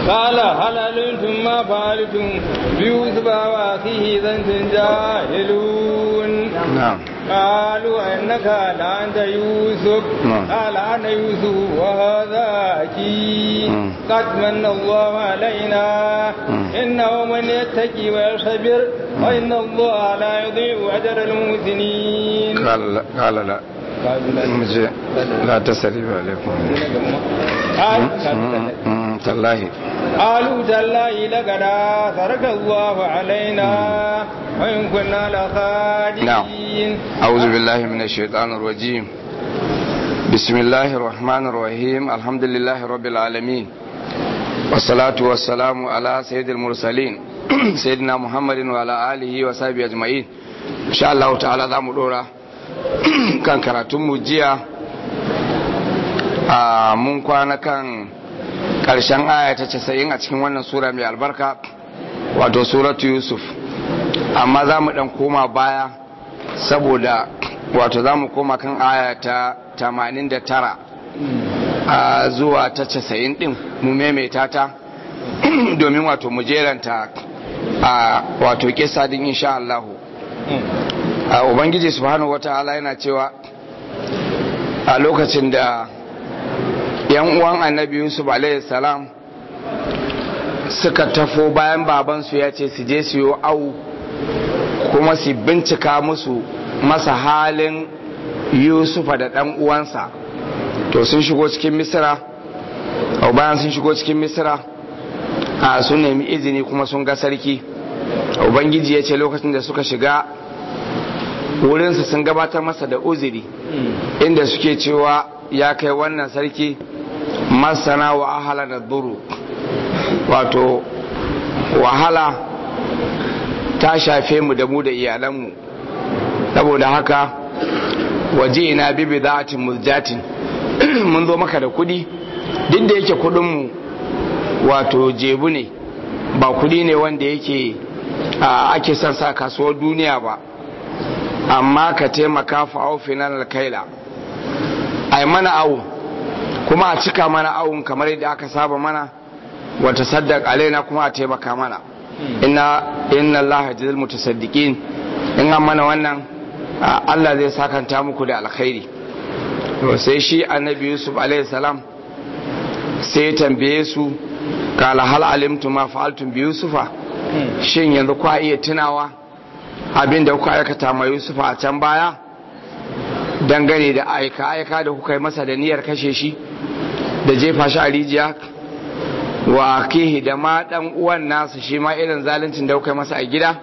قال هل علمتم ما فعلتم بيوسف وأخيه إذا أنتم جاهلون نعم. قالوا إنك لأنت يوسف قال أنا يوسف وهذا أخي قد من الله علينا إنه من يتقي ويصبر وإن الله لا يضيع أجر المحسنين. قال لا لا تسريب عليكم تالله قالوا تالله لقد آثرك الله علينا وإن كنا لخادعين. أعوذ بالله من الشيطان الرجيم. بسم الله الرحمن الرحيم. الحمد لله رب العالمين والصلاة والسلام على سيد المرسلين سيدنا محمد وعلى آله وصحبه أجمعين. إن شاء الله تعالى ذا مدورة kan karatunmu jiya mun kwana kan ƙarshen aya ta 90 a cikin wannan sura mai albarka wato suratu Yusuf, amma za mu ɗan koma baya saboda wato za mu koma kan aya ta 89 zuwa ta 90 ɗin mu maimaita ta domin wato mu jeranta wato kisa din insha Allah. Ubangiji subhanahu wata'ala yana cewa a lokacin da yan uwan annabi Yusuf alaihi salam suka tafo bayan babansu ya ce su je su yi au kuma su bincika masa halin Yusufa da dan uwansa, to sun shigo cikin Misra. Bayan sun shigo cikin Misra sun nemi izini kuma sun ga sarki. Ubangiji ya ce lokacin da suka shiga wurinsa sun gabatar masa da uzuri inda suke cewa ya kai wannan sarki masana wa ahala da duru, wato wahala ta shafe mu da mu da iyalanmu, saboda haka waje ina bibi za'atin muzjatin mun zo maka da kudi, duk da yake kudinmu wato jebu ne, ba kudi ne wanda yake ake son sa kasuwar duniya ba, amma ka taimaka fa'au finan alkaila ai mana awu kuma a cika mana awun kamar yadda aka saba mana, wata saddaq alaina kuma a taimaka mana. inna Allah jazil mutasaddiqin, in an mana wannan Allah zai sakanta muku da alkhairi. to sai shi annabi Yusuf alaihi salam sai ya tambaye su, kala hal alimtum ma fa'altum bi Yusufa, shin yanzu ku iya tunawa abin da kuka aikata ma Yusufa a can baya dangane da aika da kuka yi masa da niyyar kashe shi da jefa shi a rijiya, wa akihi da ma dan uwan nasu shi ma irin zaluncin da kuka yi masa a gida,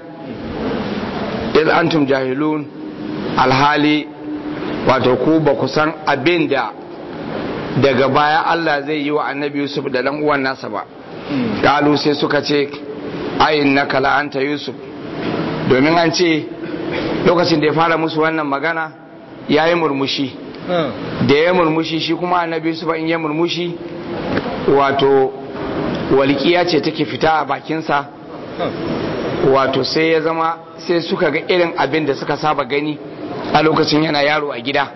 il antum jahilun, alhali wato ku ba ku san abin da daga baya Allah zai yi wa annabi Yusuf da dan uwan nasa ba. Kalu sai suka ce ayinnaka la anta Yusuf, domin an ce lokacin da ya fara musu wannan magana ya yi murmushi, da ya murmushi shi kuma annabi Yusuf in ya murmushi wato walƙiya ce take fita a bakinsa, wato sai ya zama sai suka ga irin abin da suka saba gani a lokacin yana yaro a gida.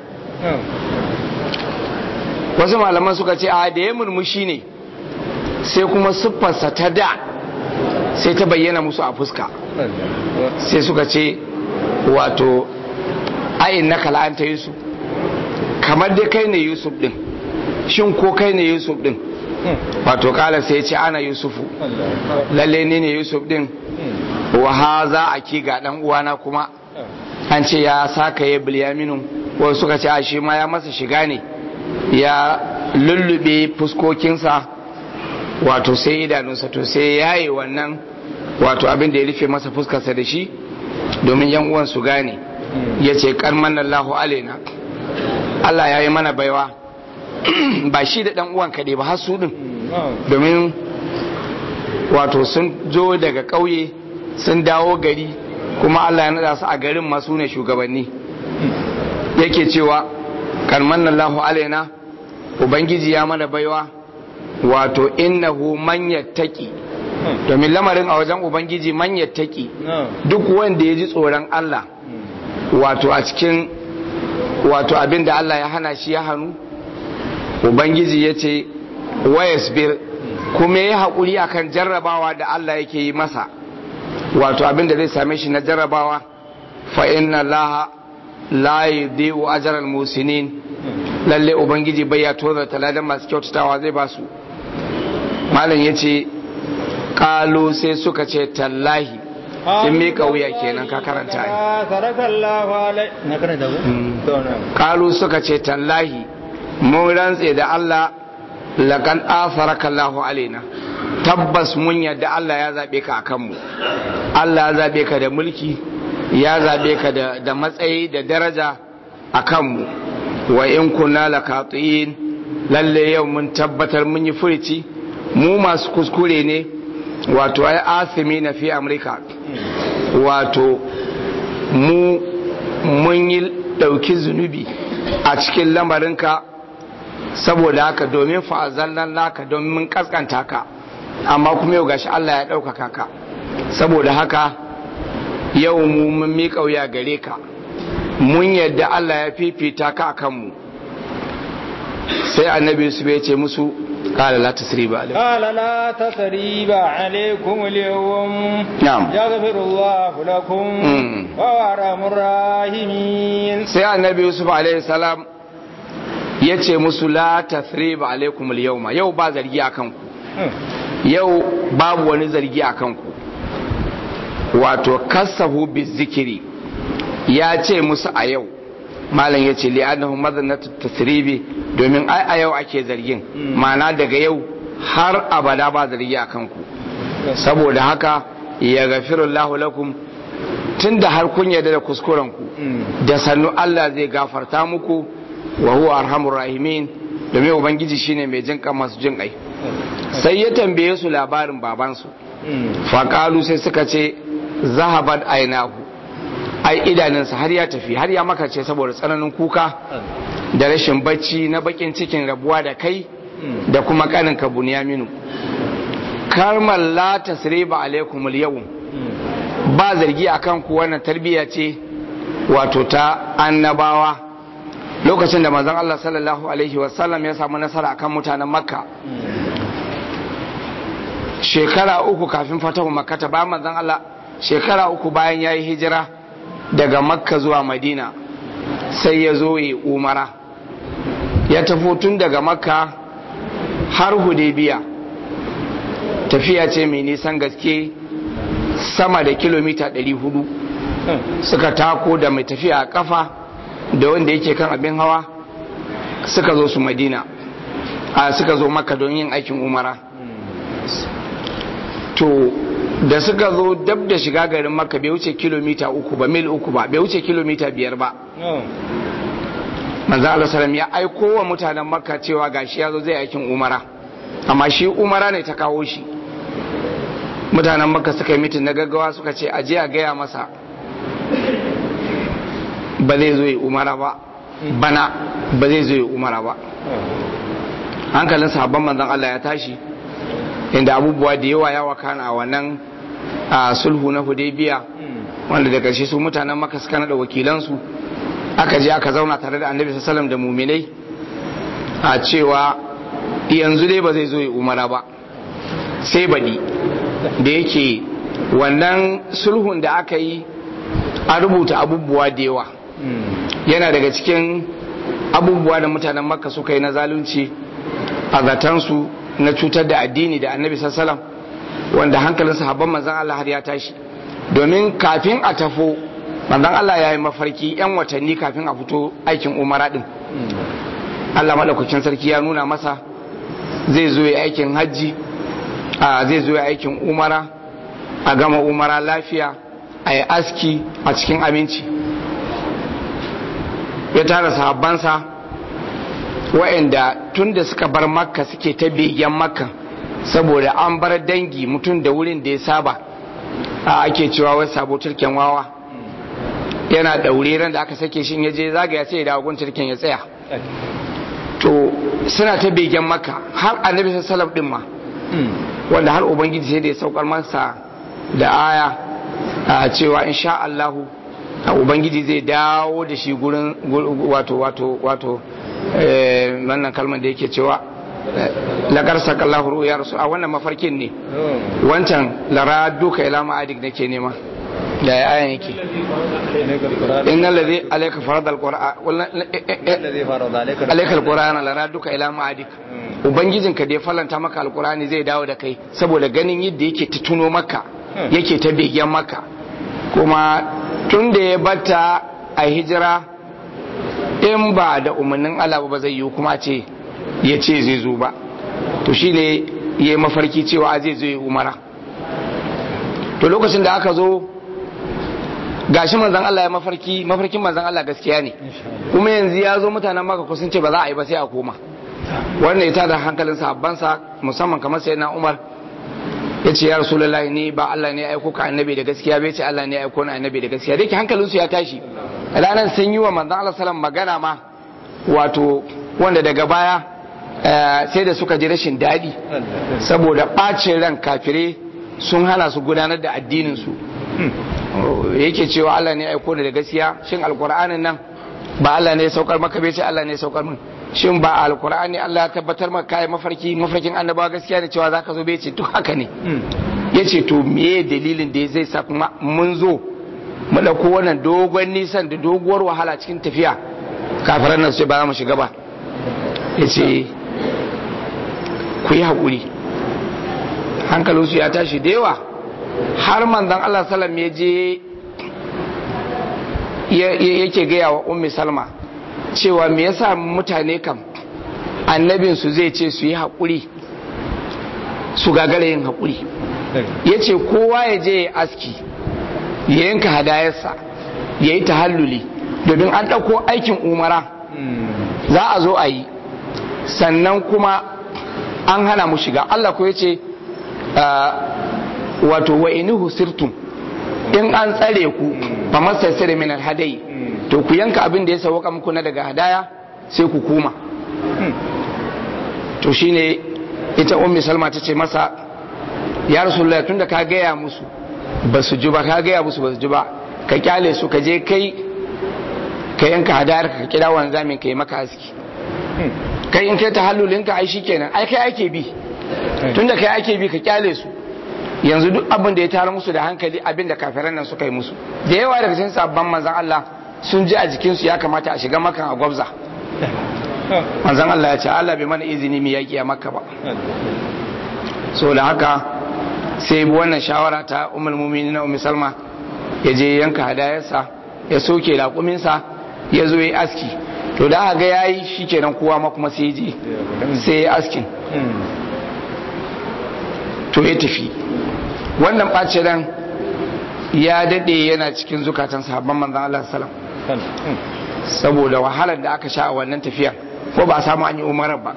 Wasu malaman suka ce a da ya murmushi ne sai kuma siffarsa ta da sai ta bayyana musu a fuska, sai suka ce wato ayin na kala'anta Yusuf, kamar dai kai ne Yusuf din, shin ko kai ne Yusuf din? Wato kala sai ce ana Yusufu, lalle ne Yusuf din, wa haza aki ga dan uwana kuma an ce ya saka ya Bilyaminu, wasu suka ce a shi ma ya masa shiga ne ya lullube fuskokinsa wato sai idanunsa, to sai ya yi wannan wato abin da ya rufe masa fuskarsa da shi domin yan uwan su gane. Ya ce karman Allahu alaina, Allah ya yi mana baiwa ba shi da dan uwan kaɗai ba har su din, domin wato sun zo daga ƙauye sun dawo gari kuma Allah ya nada su a garin masu ne shugabanni. Yake cewa karman Allahu alaina, ubangiji ya mana baiwa, wato innahu man yattaqi, domin lamarin a wajen ubangiji man yattaqi, duk wanda ya ji tsoron Allah wato a cikin wato abin da Allah ya hana shi ya hannu, ubangiji ya ce wayasbir kuma ya haƙuri akan jarrabawa da Allah yake yi masa wato abin da zai same shi na jarrabawa fa inna Allah la yudhi'u ajra al-musinin lalle ubangiji bai ya toza taladan masu kyautatawa zai ba su. malam yace qalu sai suka ce tallahi in mika wuya kenan ka karanta qalu suka ce tallahi mun rantse da Allah laqad asaraka Allahu alaina tabbas mun yadda Allah ya zabe ka akan mu. Allah ya zabe ka da mulki, ya zabe ka da matsayi da daraja akan mu. wa in kunna lakatin lalle yau mun tabbatar mun yi furici mu masu kuskure ne wato ai asimi na fi amurka wato mun yi dauki zunubi a cikin lamarinka saboda haka domin fa'azallan laka domin mun kaskanta ka amma kuma yau gashi Allah ya ɗaukaka ka saboda haka yau mun miƙa wuya gare ka mun yadda Allah ya fifita ka a kanmu. sai annabi su bai ce musu قال لا تسريب عليكم قال لا تسريب عليكم اليوم نعم يغفر الله لكم وهو أرحم الراحمين. sai annabi Yusuf alaihi salam ya ce musu la tasrib alaikum al-yawma yau ba zargi akan ku yau babu wani zargi akan ku wato kasahu bizikri ya ce musu a yau malam ya ce li'annahu madannatu tasribi domin ai a yau ake zargin ma'ana daga yau har abada ba zargi akan ku saboda haka ya gafirullahu lakum tunda har kun yarda da kuskuren ku da sannu Allah zai gafarta muku wa huwa arhamur rahimin domin ubangiji shine mai jin kan masu jin kai. sai ya tambaye su labarin babansu faqalu sai suka ce zahabat ainahu ai idanunsa har ya tafi har ya makace saboda tsananin kuka da rashin bacci na bakin cikin rabuwa da kai da kuma kanin ka Bunyaminu. karmal la tasriba alaikum al-yawm ba zargi akan ku wannan tarbiyya ce wato ta annabawa lokacin da manzon Allah sallallahu alaihi wasallam ya samu nasara akan mutanen Makka shekara 3 kafin fatahu Makka ta ba manzon Allah shekara 3 bayan yayi hijira daga Makka zuwa Madina sai ya zo yi umara ya tafi tun daga Makka har Hudaybiya tafiya ce mai nisan gaske sama da kilomita 400 suka tako da mai tafiya a kafa da wanda yake kan abin hawa suka zo su Madina suka zo Makka don yin aikin umara to da suka zo dab da shiga garin Makka bai wuce kilomita 3 ba mil 3 ba bai wuce kilomita 5 ba manzo Allah sallam ya aiko wa mutanen Makka cewa gashi ya zo zai aikin umara amma shi umara ne ta kawo shi mutanen Makka suka yi mitin na gaggawa suka ce aje a gaya masa ba zai zo yi umara ba bana ba zai zo yi umara ba hankalin sahabban manzon Allah ya tashi inda abubuwa da yawa ya wakana a wannan sulhu na Hudaybiya wanda da ƙarshe su mutanen Makka suka nada wakilansu aka je aka zauna tare da Annabi sallallahu alaihi wasallam da mu'minai a cewa yanzu dai ba zai zo yi umara ba sai baɗi da yake wannan sulhun da aka yi a rubuta abubuwa da yawa yana daga cikin abubuwa da mutanen Makka suka yi na zalunci a zatansu na cutar da addini da Annabi sallallahu wanda hankalin sahabban manzon Allah har ya tashi domin kafin a tafo manzon Allah ya yi mafarki yan watanni kafin a fito aikin umara din Allah madaukakin sarki ya nuna masa zai zo ya aikin hajji zai zo ya aikin umara a gama umara lafiya a yi aski a cikin aminci ya tara sahabbansa wa'anda tun da suka bar Makka suke ta begen Makka saboda an bar dangi mutum da wurin da ya saba ake cewa wai sabo turken wawa yana daure ran da aka sake shi ya je zagaya sai ya dawo gun turken ya tsaya to suna ta begen Makka har Annabi sallallahu alaihi wasallam din ma wanda har ubangiji sai da ya saukar masa da aya a cewa insha Allah ubangiji zai dawo da shi gurin wato wannan kalmar da yake cewa laƙar sakallahu ru'ya rasul a wannan mafarkin ne wancan lara duka ila ma'adik nake nema da ya ayan yake inna ladhi alayka farada alquran alayka alquran lara duka ila ma'adik ubangijinka da ya falanta maka alqurani zai dawo da kai saboda ganin yadda yake tuno maka yake ta begen maka kuma tun da ya bata a hijira in ba da umarnin Allah ba zai yi kuma ce ya ce zai zo ba to shine ya yi mafarki cewa zai zo ya umara to lokacin da aka zo gashi manzan Allah ya mafarkin manzan Allah gaskiya ne kuma yanzu ya zo mutanen maka ko sun ce ba za a yi ba sai a koma wannan ita da hankalin sahabbansa musamman kamar sayyidina Umar ya ce ya rasulullahi ni ba Allah ne ya aiko ka annabi da gaskiya bai ce Allah ne ya aiko na annabi da gaskiya dai hankalinsu ya tashi ranar sun yi wa manzan Allah sallam magana ma wato wanda daga baya sai da suka ji rashin daɗi saboda ɓacin ran kafirai sun hana su gudanar da addininsu yake cewa Allah ne ya aiko da gaskiya shin alkur'anin nan ba Allah ne ya saukar maka bai ce Allah ne ya saukar min shin ba alkur'ani Allah ya tabbatar maka kai mafarkin annabawa gaskiya ne cewa zaka zo bai ce to haka ne yace to meye dalilin da zai sa kuma mun zo mu dauko wannan dogon nisan da doguwar wahala cikin tafiya kafiran nan sai ba za mu shiga ba yace ku yi hakuri hankalinsu ya tashi da yawa har manzon Allah sallam ya je yake gaya wa ummi salma cewa me yasa mutane kam annabinsu zai ce su yi haƙuri su gagara yin haƙuri ya ce kowa ya je ya aski ya yanka hadayarsa ya yi tahalluli domin an ɗauko aikin umara za a zo a yi sannan kuma an hana mu shiga Allah ko ya ce wato wa inuhu sirtum in an tsare ku ba masassare min alhadai to ku yanka abin da ya sauka muku na daga hadaya sai ku koma to shine ita ummi salma ta ce masa ya rasulullah tunda ka gaya musu ba su ji ba ka gaya musu ba su ji ba ka kyale su ka je kai ka yanka hadayar ka kira wanzamin ka yi maka aski kai in kai ta hallulinka ai shikenan ai kai ake bi tunda kai ake bi ka kyale su yanzu duk abin da ya tara musu da hankali abin da kafiran nan suka yi musu da yawa daga cikin sabban manzan Allah sun ji a jikinsu ya kamata a shiga makan a gwabza manzan Allah ya ce Allah bai mana izini mu yaki a makka ba so da haka sai bi wannan shawara ta ummul mu'minin ummi salma ya je yanka hadayarsa ya soke laƙuminsa ya zo ya aski to da aka ga yayi shikenan kowa ma kuma sai je sai ya askin to ya tafi wannan ɓace ran ya daɗe yana cikin zukatan sahabban manzan Allah sallam saboda wahalar da aka sha a wannan tafiyar ko ba a samu an yi umarar ba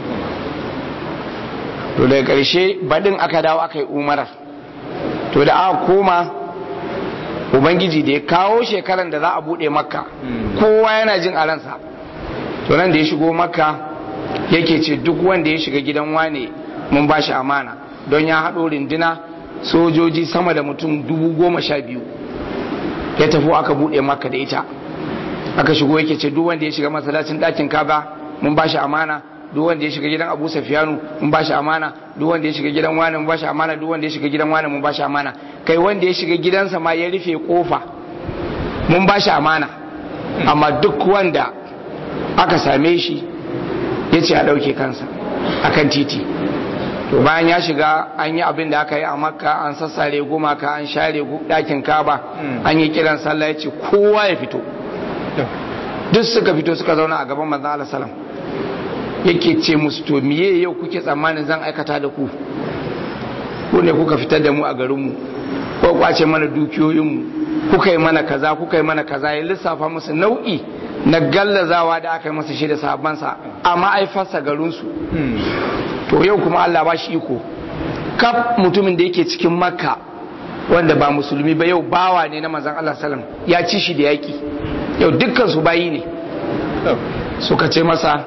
to daga ƙarshe baɗin aka dawo aka yi umarar to da aka koma ubangiji da ya kawo shekaran da za a buɗe makka kowa yana jin a ransa to nan da ya shigo makka yake ce duk wanda ya shiga gidan wane mun ba shi amana don ya haɗo rindina sojoji sama da mutum 12,000 ya tafi aka buɗe maka da ita aka shigo yake ce duk wanda ya shiga masallacin ɗakin kaba mun ba shi amana duk wanda ya shiga gidan abu safiyanu mun ba shi amana duk wanda ya shiga gidan wani mun ba shi amana duk wanda ya shiga gidan wani mun ba shi amana kai wanda ya shiga gidansa ma ya rufe kofa mun ba shi amana amma duk wanda aka same shi ya ce a ɗauke kansa akan titi to bayan ya shiga an yi abin da aka yi a makka an sassare gumaka an share ɗakin kaba an yi kiran sallah ya ce kowa ya fito duk suka fito suka zauna a gaban manzan Allah salam yake ce musu to miye yau kuke tsammanin zan aikata da ku ko ne kuka fitar da mu a garinmu ko kwace mana dukiyoyinmu kuka yi mana kaza kuka yi mana kaza ya lissafa musu nau'i na gallazawa da aka yi masa shi da sahabbansa a ma'aifarsa garinsu to yau kuma Allah ba shi iko kaf mutumin da yake cikin makka wanda ba musulmi ba yau bawa ne na manzon Allah sallam ya ci shi da yaki yau dukkan su bayi ne suka ce masa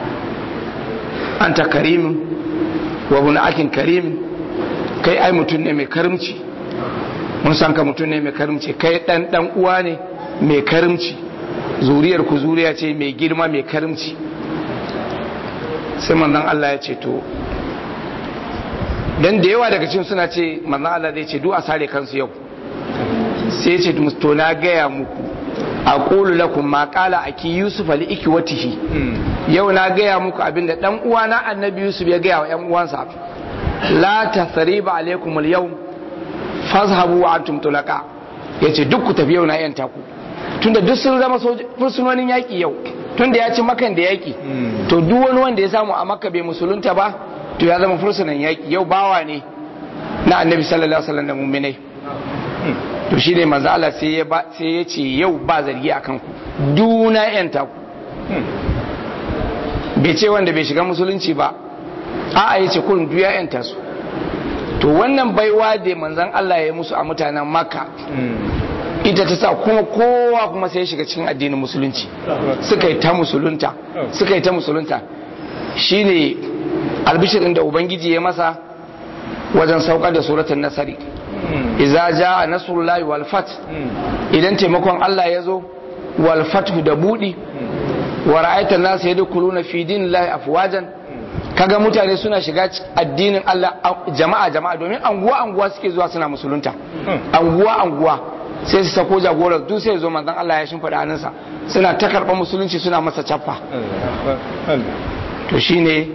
anta karimin wa ibn akin karimin kai ai mutum ne mai karimci mun san ka mutum ne mai karimci kai dan uwa ne mai karimci zuriyar ku zuriya ce mai girma mai karimci sai manzon Allah ya ce to dan da yawa daga cikin suna ce manzon Allah zai ce duk a sare kansu yau sai ya ce to na gaya muku aqulu lakum ma qala aki yusuf li ikwatihi yau na gaya muku abinda dan uwana annabi yusuf ya gaya wa yan uwansa la tasriba alaikum al-yawm fazhabu wa antum tulaqa yace duk ku tafi yau na yanta ku tunda duk sun zama fursunonin yaki yau tunda ya ci makan da yaki to duk wani wanda ya samu a makka bai musulunta ba to ya zama fursunan yaki yau bawa ne na annabi sallallahu alaihi wasallam da mu'minai to shine manzo Allah sai ya ce yau ba zargi akan ku duna yanta ku bai ce wanda bai shiga musulunci ba a'a yace kun duya yanta su to wannan baiwa da manzon Allah ya musu a mutanen Makka ita ta sa kuma kowa kuma sai ya shiga cikin addinin musulunci suka yi ta musulunta shine albishirin da ubangiji ya masa wajen saukar da suratul nasari idza jaa nasrullahi wal fath idan taimakon Allah ya zo wal fathu da budi wa ra'aita an-nas yadkhuluna fi dinillahi afwajan kaga mutane suna shiga addinin Allah jama'a domin anguwa suke zuwa suna musulunta anguwa sai su sako jagorar duk sai zo manzon Allah ya shimfida hannunsa suna ta karɓar musulunci suna masa caffa to shine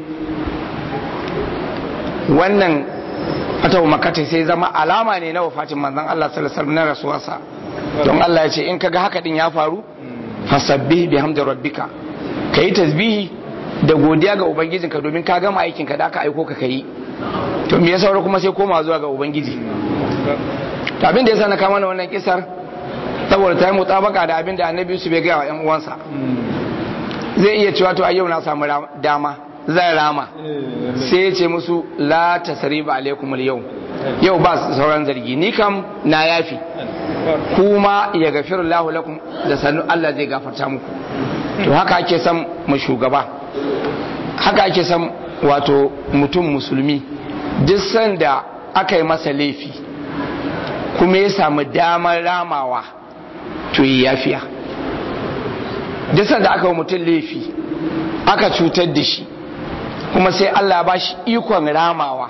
wannan fatawa makata sai zama alama ne na wafatin manzon Allah sallallahu alaihi wasallam na rasuwarsa don Allah ya ce in kaga haka din ya faru fasabbih bihamdi rabbika kai tasbihi da godiya ga ubangijinka domin ka gama aikin ka da aka aiko ka kai to me yasa kuma sai koma zuwa ga ubangiji to abin da yasa na kama wannan kisar saboda ta yi mutabaka da abin da annabi su bai ga wa ƴan uwansa zai iya cewa to a yau na samu dama zan rama sai ya ce musu la tasriba alaikum yau ba sauran zargi ni kam na yafi kuma ya gafiru lahu lakum da sannu Allah zai gafarta muku to haka ake san mu shugaba haka ake san wato mutum musulmi duk sanda aka yi masa laifi kuma ya samu damar ramawa to yi yafiya duk sanda aka yi mutum laifi aka cutar da shi kuma sai Allah ba shi ikon ramawa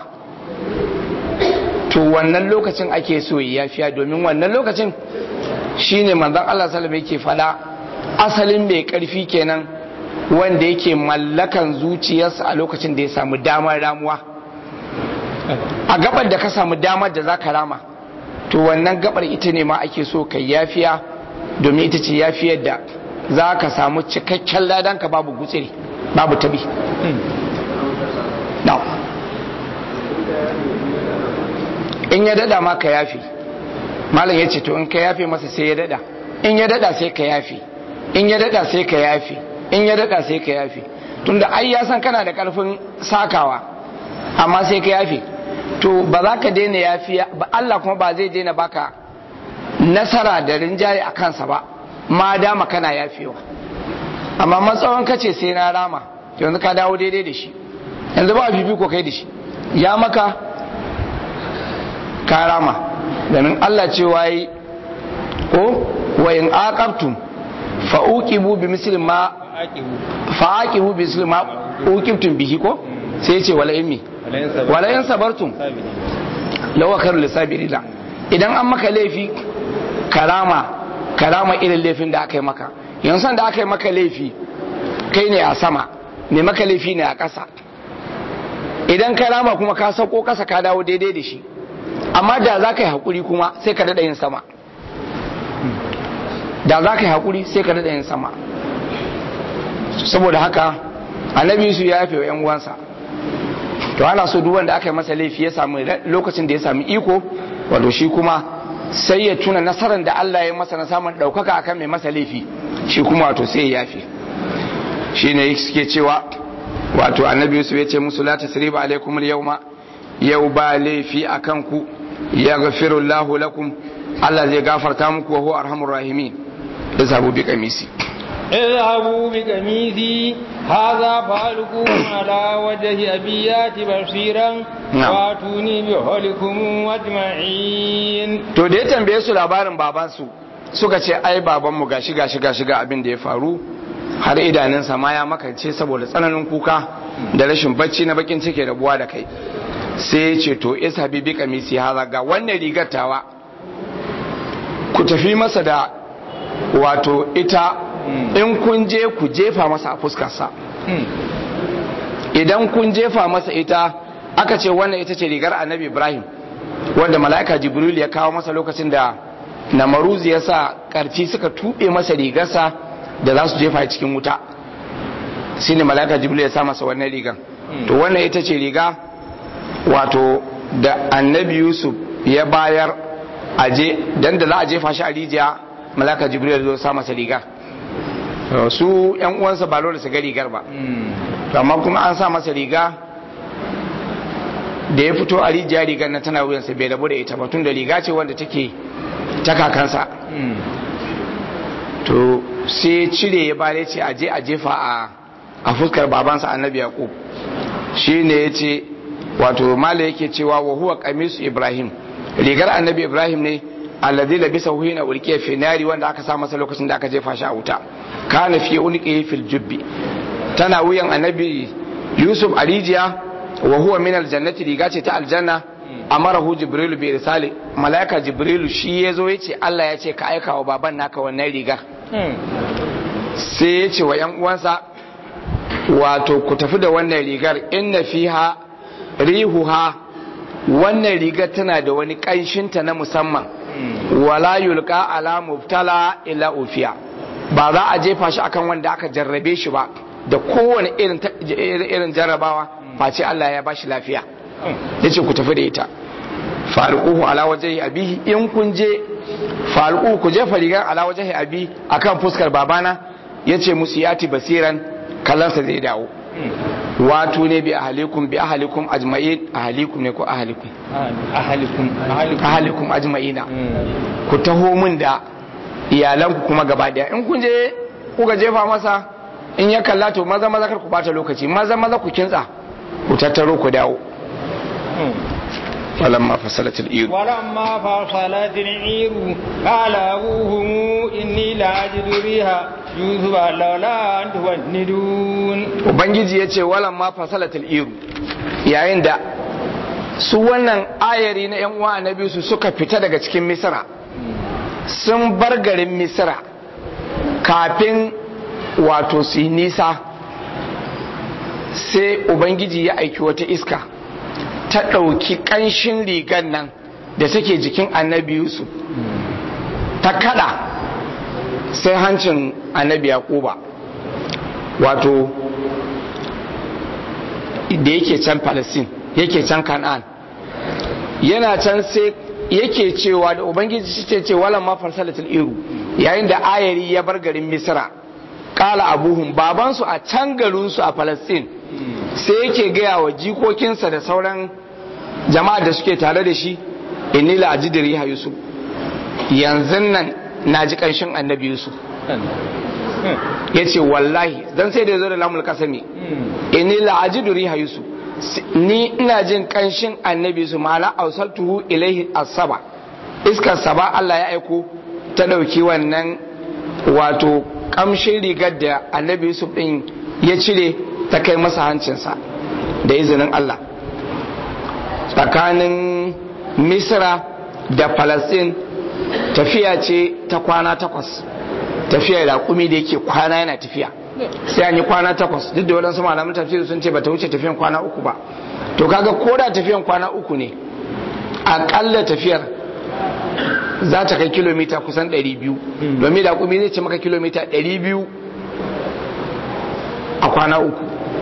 to wannan lokacin ake so yi yafiya domin wannan lokacin shine manzon Allah sallallahu alaihi wasallam yake fada asalin mai karfi kenan wanda yake mallakan zuciyarsa a lokacin da ya samu damar ramuwa a gabar da ka samu damar da zaka rama to wannan gabar ita ne ma ake so kai yafiya domin ita ce yafiyar da za ka samu cikakken ladanka babu gutsiri babu tabi in ya dada ma ka yafi malam ya ce to in ka yafi masa sai ya dada in ya dada sai ka yafi in ya dada sai ka yafi in ya dada sai ka yafi tunda ai ya san kana da karfin sakawa amma sai ka yafi to ba za ka daina yafi ba Allah kuma ba zai daina baka nasara da rinjaye a kansa ba ma dama kana yafewa amma matsawan kace sai na rama yanzu ka dawo daidai da shi yanzu ba fifi ko kai da shi ya maka ka rama domin Allah ce wayi ko wa in aqabtum fa uqibu bi misli ma fa'aqibu bi misli ma uqibtum bihi ko sai yace wala in sabartum law khairul lisabirina idan an maka laifi karama irin laifin da aka yi maka yanzu da aka yi maka laifi kai ne a sama mai maka laifi ne a ƙasa idan karama kuma ka sauko ƙasa ka dawo daidai da shi amma da za ka yi haƙuri kuma sai ka daɗa yin sama da za ka yi haƙuri sai ka daɗa yin sama saboda haka annabi su ya yafe wa 'yan uwansa to ana so duk wanda aka yi masa laifi ya samu lokacin da ya sami iko wato shi kuma sai ya tuna nasarar da Allah ya masa na samun ɗaukaka akan mai masa laifi shi kuma wato sai ya yafe shi ne suke cewa wato annabi Yusuf ya ce musu la tasriba alaikum al-yawma yau ba laifi akan ku ya gafiru Allahu lakum Allah zai gafarta muku wa huwa arhamur rahimin izhabu bi qamisi اذهبوا بقميصي هذا فألقوه على وجه أبيات بصيرا واتوني بأهلكم أجمعين to da ya tambaye su labarin babansu suka ce ai babanmu gashi ga abin da ya faru har idanunsa ma ya makance saboda tsananin kuka da rashin bacci na bakin ciki da buwa da kai. Sai ya ce to isa bibi kamisi haza, ga wannan rigar tawa ku tafi masa da wato ita, in kun je ku jefa masa a fuskarsa. Idan kun jefa masa ita, aka ce wannan ita ce rigar annabi Ibrahim wanda mala'ika Jibril ya kawo masa lokacin da Namaruzi ya sa karfi suka tuɓe masa rigarsa da za su jefa cikin wuta, shi ne mala'ika Jibril ya sa masa wannan rigar. To wannan ita ce riga wato da annabi Yusuf ya bayar aje dan da za a jefa shi a rijiya, mala'ika Jibril ya zo sa masa rigar. Su yan uwansa ba dole su ga rigar ba, amma kuma an sa masa riga da ya fito a rijiya, rigar na tana wuyansa bai rabu da ita ba, tun da riga ce wanda take ta kakansa. To sai cire ya bare ce aje a jefa a fuskar babansa annabi Yaqub. Shi ne ya ce wato mala yake cewa wa huwa qamisu Ibrahim, rigar annabi Ibrahim ne alladhi labisahu hina ulqiya fi nari, wanda aka sa masa lokacin da aka jefa shi a wuta. Kana fi unqihi fil jubbi, tana wuyan annabi Yusuf a rijiya. Wa huwa min aljannati, riga ce ta aljanna. Amarahu Jibrilu bi irsali, malaika Jibrilu shi yazo yace Allah ya ce ka aika wa baban naka wannan rigar. Sai ya ce wa yan uwansa wato ku tafi da wannan rigar, inna fiha rihuha, wannan rigar tana da wani kanshinta na musamman. Wala yulqa ala mubtala illa ufiya, ba za a jefa shi akan wanda aka jarrabe shi ba da kowane irin jarrabawa face Allah ya bashi lafiya. Yace ku tafi da ita. Faruquhu ala wajhi abihi, in kun je faruquhu ku jefa rigar ala wajhi abi, akan fuskar babana. Yace musu yati basiran, kallansa zai dawo. Wato ne bi ahalikum ajma'in, ahalikum ne ko ahalikum ahalikum ajma'ina, ku taho min da iyalanku kuma gaba daya. In kun je kuka jefa masa, in ya kalla to maza kar ku bata lokaci, maza ku kintsa ku tattaro ku dawo. ولما فصلت العير قال أبوهم إني لأجد ريح يوسف لولا أن تفندون. Ubangiji ya ce walamma fasalatul iru, yayin da su wannan ayari na yan uwa annabi su suka fita daga cikin Misra, sun bar garin Misra kafin wato su yi nisa, sai Ubangiji ya aiki wata iska ta ɗauki ƙanshin rigar nan da take jikin annabi Yusuf ta kada, sai hancin annabi Yaquba wato da yake can Palestine, yake can Kan'an, yana can sai yake cewa da Ubangiji ce walan ma farsalatul iru, yayin da ayari ya bar garin Misra, kala abuhum, babansu a can garinsu a Palestine, sai yake gaya wa jikokinsa da sauran jama'a da suke tare da shi, inni la ajidu riha Yusuf, yanzu nan na ji kanshin annabi Yusuf. Ya ce wallahi, dan sai da ya zo da lamul kasami, inni la ajidu riha Yusuf, ni ina jin kanshin annabi Yusuf, ma'ana ausaltuhu ilaihi as-saba, iskar saba Allah ya aiko ta dauki wannan wato kamshin rigar da annabi Yusuf din ya cire ta kai masa hancinsa da izinin Allah. Tsakanin Misra da Palestine tafiya ce ta kwana 8, tafiya da kumi da yake kwana yana tafiya, sai an yi kwana 8, duk da waɗansu malamin tafsiri sun ce ba ta wuce tafiyan kwana 3 ba. To kaga koda tafiyan kwana 3 ne, akalla tafiyar za ta kai kilomita kusan 200, domin da kumi zai ce maka kilomita 200 a kwana 3.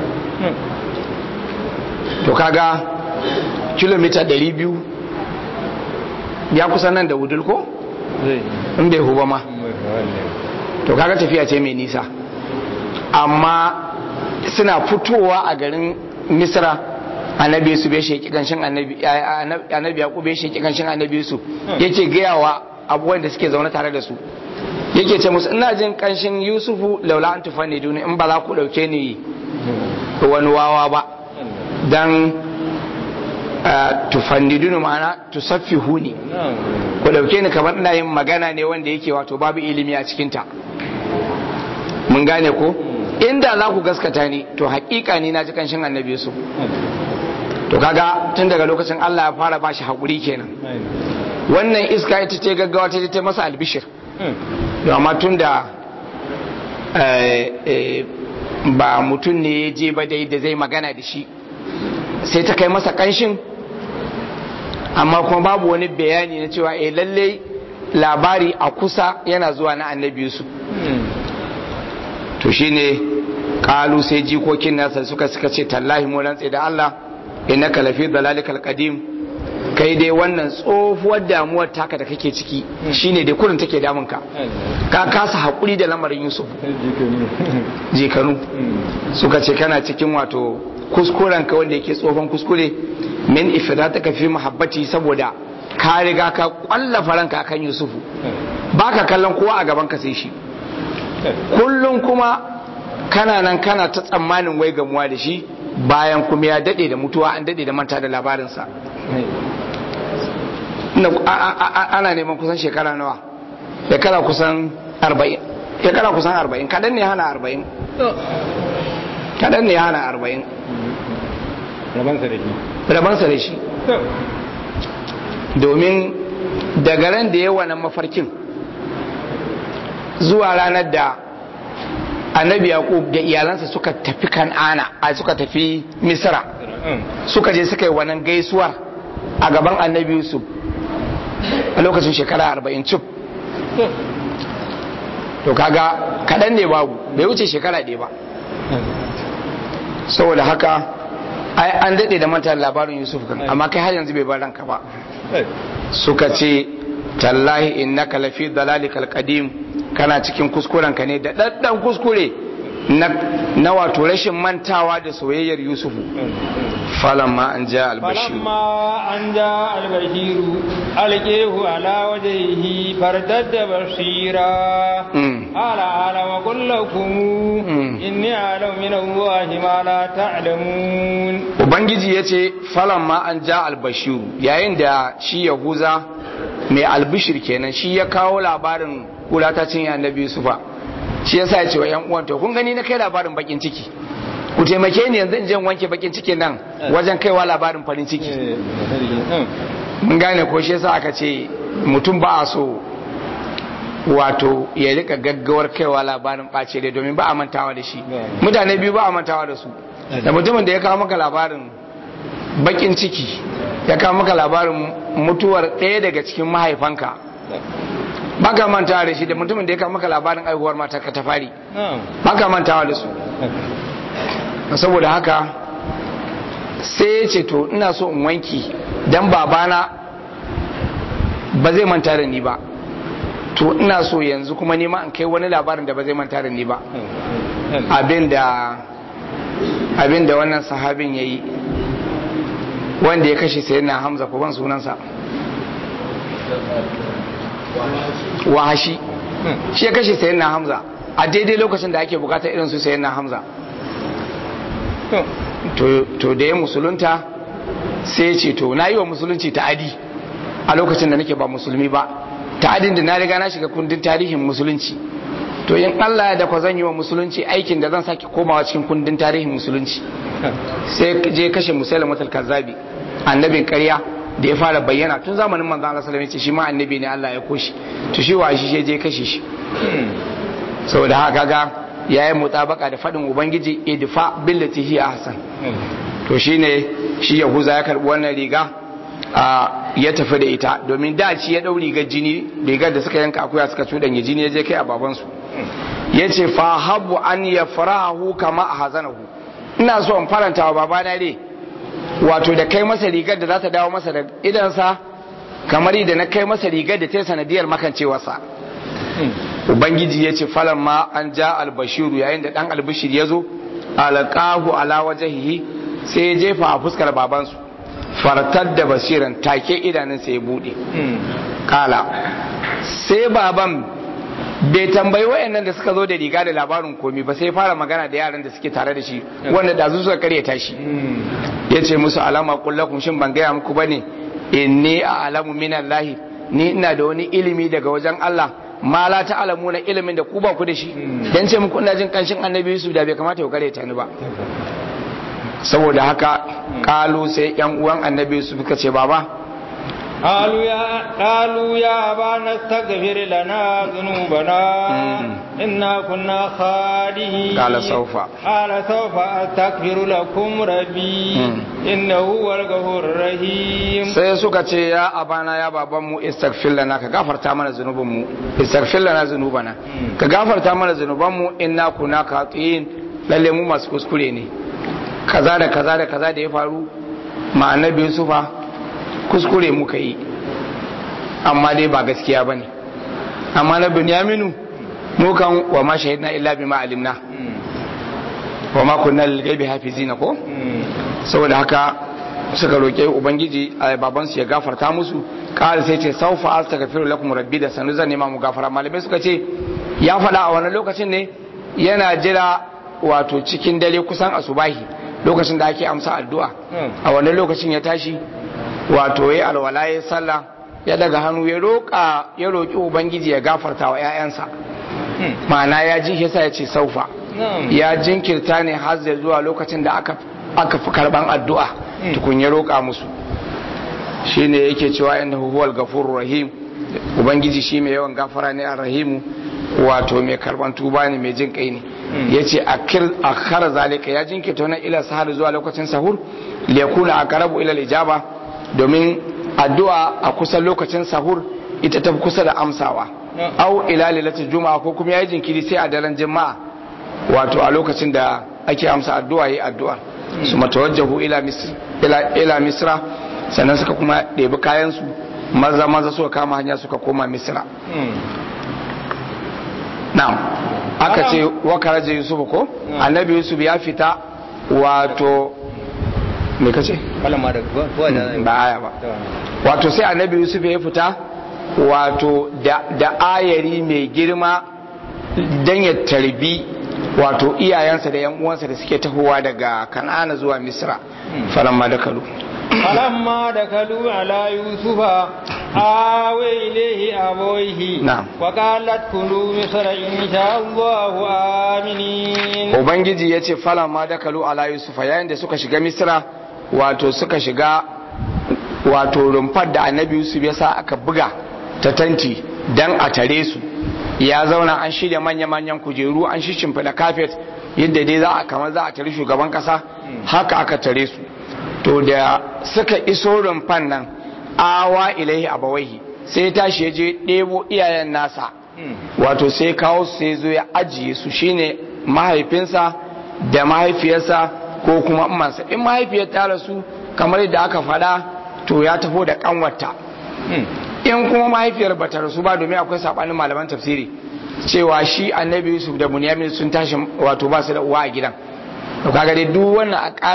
To kaga kilomita 200 ya kusan nan da wudul ko? In bai huba ma. To kaga tafiya ce mai nisa, amma suna fitowa a garin Misra, annabi su bai sheki ganshin annabi Yaqub bai sheki ganshin annabi su, yake gayawa abubuwan da suke zaune tare da su, yake ce musu ina jin kanshin Yusufu laula an tufani duni, in ba za ku dauke ni wani wawa ba, dan tufannidunu ma'ana tusaffihuni, ku dauke ni kamar ina yin magana ne wanda yake wato babu ilimi a cikinta. Mun gane ko? inda za ku gaskata ni to hakika ni na ji kanshin annabi Yusuf. To kaga tun daga lokacin Allah ya fara bashi hakuri kenan. Wannan iska ita ce gaggawa ta masa albishir. Amma tun da ba mutum ne ya je ba dai da zai magana da shi sai ta kai masa kanshin, amma kuma babu wani bayani na cewa lalle labari a kusa yana zuwa na annabi Yusuf. To shine kalu sai jikokin nasa suka ce tallahi mu rantse da Allah innaka lafi dalalikal qadim, kai dai wannan tsohuwar damuwar taka da kake ciki shine dai kurin take damunka, ka kasa hakuri da lamarin Yusuf. Jikanu suka ce kana cikin wato kuskuren ka wanda yake tsohon kuskure, min ifrataka fi mahabbati, saboda ka riga ka kwallafa ranka akan Yusufu, baka kallon kowa a gaban ka sai shi, kullum kuma kana nan kana ta tsammanin wai gamuwa da shi, bayan kuma ya dade da mutuwa, an dade da manta da labarinsa. Ana neman kusan shekara nawa? Shekara kusan 40. Shekara kusan 40. Kadan ne hana 40. Kadan ne hana 40. Rabansa da shi. Domin daga ran da yawa nan mafarkin zuwa ranar da annabi Yaqub da iyalansa suka tafi Kan'ana, suka tafi Misra, suka je suka yi wannan gaisuwar a gaban annabi Yusuf a lokacin shekara 40 cif. To kaga kaɗan ne babu, bai wuce shekara ɗaya ba. Saboda haka an daɗe da manta labarin Yusuf kan, amma kai har yanzu bai bar ranka ba. Suka ce tallahi innaka lafi dalalikal qadim, kana cikin kuskurenka ne da ɗaɗɗan kuskure na wato rashin mantawa da soyayyar Yusufu. falamma an ja albashiru alƙehu ala wajehi fardadda basira ala wa kullakum inni alam min Allahi ma la ta'lamun. Ubangiji yace falamma an ja albashiru, yayin da shi Yahuza mai albishir kenan shi ya kawo labarin kula ta cinye annabi Yusufa, shi yasa ya ce wa yan uwan, to kun gani na kai labarin bakin ciki, ku taimake ni yanzu in je wanke bakin cikin nan wajen kaiwa labarin farin ciki. Mun gane ko? Shi yasa aka ce mutum ba a so wato ya rika gaggawar kaiwa labarin ɓace dai, domin ba a mantawa da shi. Mutane biyu ba a mantawa da su, da mutumin da ya kawo maka labarin bakin ciki, ya kawo maka labarin mutuwar ɗaya daga cikin mahaifanka, baka mantawa da shi, da mutumin da ya kawo maka labarin aihuwar matarka ta fari, baka mantawa da su. Saboda haka sai ya ce to ina so in wanki dan babana ba zai manta da ni ba, to ina so yanzu kuma nima in kai wani labarin da ba zai manta da ni ba. Abinda wannan sahabin ya yi, wanda ya kashe sayyidina Hamza, ko ban sunansa, Wahashi, shi ya kashe sayyidina Hamza a daidai lokacin da ake bukatar irin su sayyidina Hamza. To da ya musulunta sai ya ce to na yi wa musulunci ta'adi a lokacin da nake ba musulmi ba, ta'adin da na riga na shiga kundin tarihin musulunci, to in Allah ya da zan yi wa musulunci aikin da zan sake komawa cikin kundin tarihin musulunci. Sai je kashe Musailamatul Kazzabi, annabin ƙarya da ya fara bayyana tun zamanin manzo Allah sallallahu alaihi wasallam, shi ma annabi ne Allah ya koshi, to shi wa shi je kashe shi. Saboda haka ga yayin mutabaka da fadin ubangiji idfa billati hi ahsan. To shine shi Yahuza ya karbi wannan riga ya tafi da ita, domin da ci ya dau rigar jini, rigar da suka yanka akuya suka cudanya jini, ya je kai a baban su, yace fa habu an yafrahu kama ahzanahu, ina so in faranta wa babana ne, wato da kai masa rigar da za ta dawo masa da idansa kamar yadda na kai masa rigar da ta yi sanadiyar makancewarsa. Ubangiji ya ce falamma an ja albashiru, yayin da dan albashir ya zo, alqahu ala wajhihi, sai ya jefa a fuskar babansu, fartar da basiran, take idanunsa ya bude. Kala sai baban bai tambayi wayannan da suka zo da riga da labarin komi ba, sai ya fara magana da yaran da suke tare da shi, wanda da suka karyata shi. Ya ce musu alama kullakum, shin ban gaya muku bane inni a'lamu minallahi, ni ina da wani ilimi daga wajen Allah, ma la ta'lamuna ilimin da ku ba ku da shi dan ce muku ina jin kanshin annabi Yusuf da bai kamata ku kare ta ni ba saboda haka kalu sai yan uwan annabi Yusuf suka ce baba قالوا يا أبانا استغفر لنا ذنوبنا إنا كنا خاطئين قال سوف أستغفر لكم ربي إنه هو الغفور الرحيم sai suka ce ya abana ya babanmu istaghfir lana ka gafarta mana zunubanmu istaghfir lana zunubana ka gafarta mana zunubanmu inna kunna khati'in lalle mu masu kuskure ne kaza da kaza da kaza da ya faru ma annabi Yusufa kuskure muka yi amma dai ba gaskiya bane amma na Binyaminu mu kan wa ma shahidna illa bima alimna wa ma kunna lil ghaibi hafizina ko saboda haka suka roke ubangiji baban su ya gafarta musu kare sai ce saufa astaghfiru lakum rabbi da sanu zan nema mu gafara malamai suka ce ya faɗa a wannan lokacin ne yana jira wato cikin dare kusan asubahi lokacin da ake amsa addu'a a wannan lokacin ya tashi wato ya alwala ya sallah ya daga hannu ya roƙi ubangiji ya gafarta wa 'ya'yansa ma'ana ya ji yasa ya ce saufa ya jinkirta ne har zuwa lokacin da aka fi karban addu'a tukun ya roƙa musu shine yake cewa innahu huwal ghafurur rahim ubangiji shi mai yawan gafara ne rahimu wato mai karban tuba ne mai jin kai ne yace akhara zalika ya jinkirta wannan ila sahar zuwa lokacin sahur liyakuna aqrabu ila al-ijaba domin addu'a a kusan lokacin sahur ita ta kusa da amsawa au ila lailatul juma'a ko kuma yayi jinkiri sai a daren juma'a wato a lokacin da ake amsa addu'a yi addu'a su matawajjahu ila misra sannan suka kuma ɗebi kayan su maza suka kama hanya suka koma misra na'am aka ce wakaraje yusuf ko annabi yusuf ya fita wato me kace ba aya ba wato sai annabi yusuf ya fita wato da ayari mai girma dan ya tarbi wato iyayensa da yan uwansa da suke tahowa daga kan'ana zuwa misra falamma dakalu ala yusufa awe ilayhi abawayhi wa qalat kulu misra insha Allah aminin ubangiji yace falamma dakalu ala yusufa yayin da suka shiga misra wato suka shiga wato rumfar da annabi yusuf ya sa aka buga ta tanti dan a tare su ya zauna an shirya manya-manyan kujeru an shi shimfiɗa kafet yadda dai kamar za a tare shugaban kasa haka aka tare su to da suka iso rumfan nan awa ilaihi abawaihi sai tashi ya je ɗebo iyayen nasa wato sai kawo su sai zo ya ajiye su shine mahaifinsa da mahaifiyarsa ko kuma umarsa in mahaifiyar ta rasu kamar yadda aka faɗa to ya taho da kanwarta in kuma mahaifiyar bata rasu ba domin akwai sabanin malaman tafsiri cewa shi annabi yusuf da bunyamin sun tashi wato ba su da uwa a gidan to kaga dai duk wannan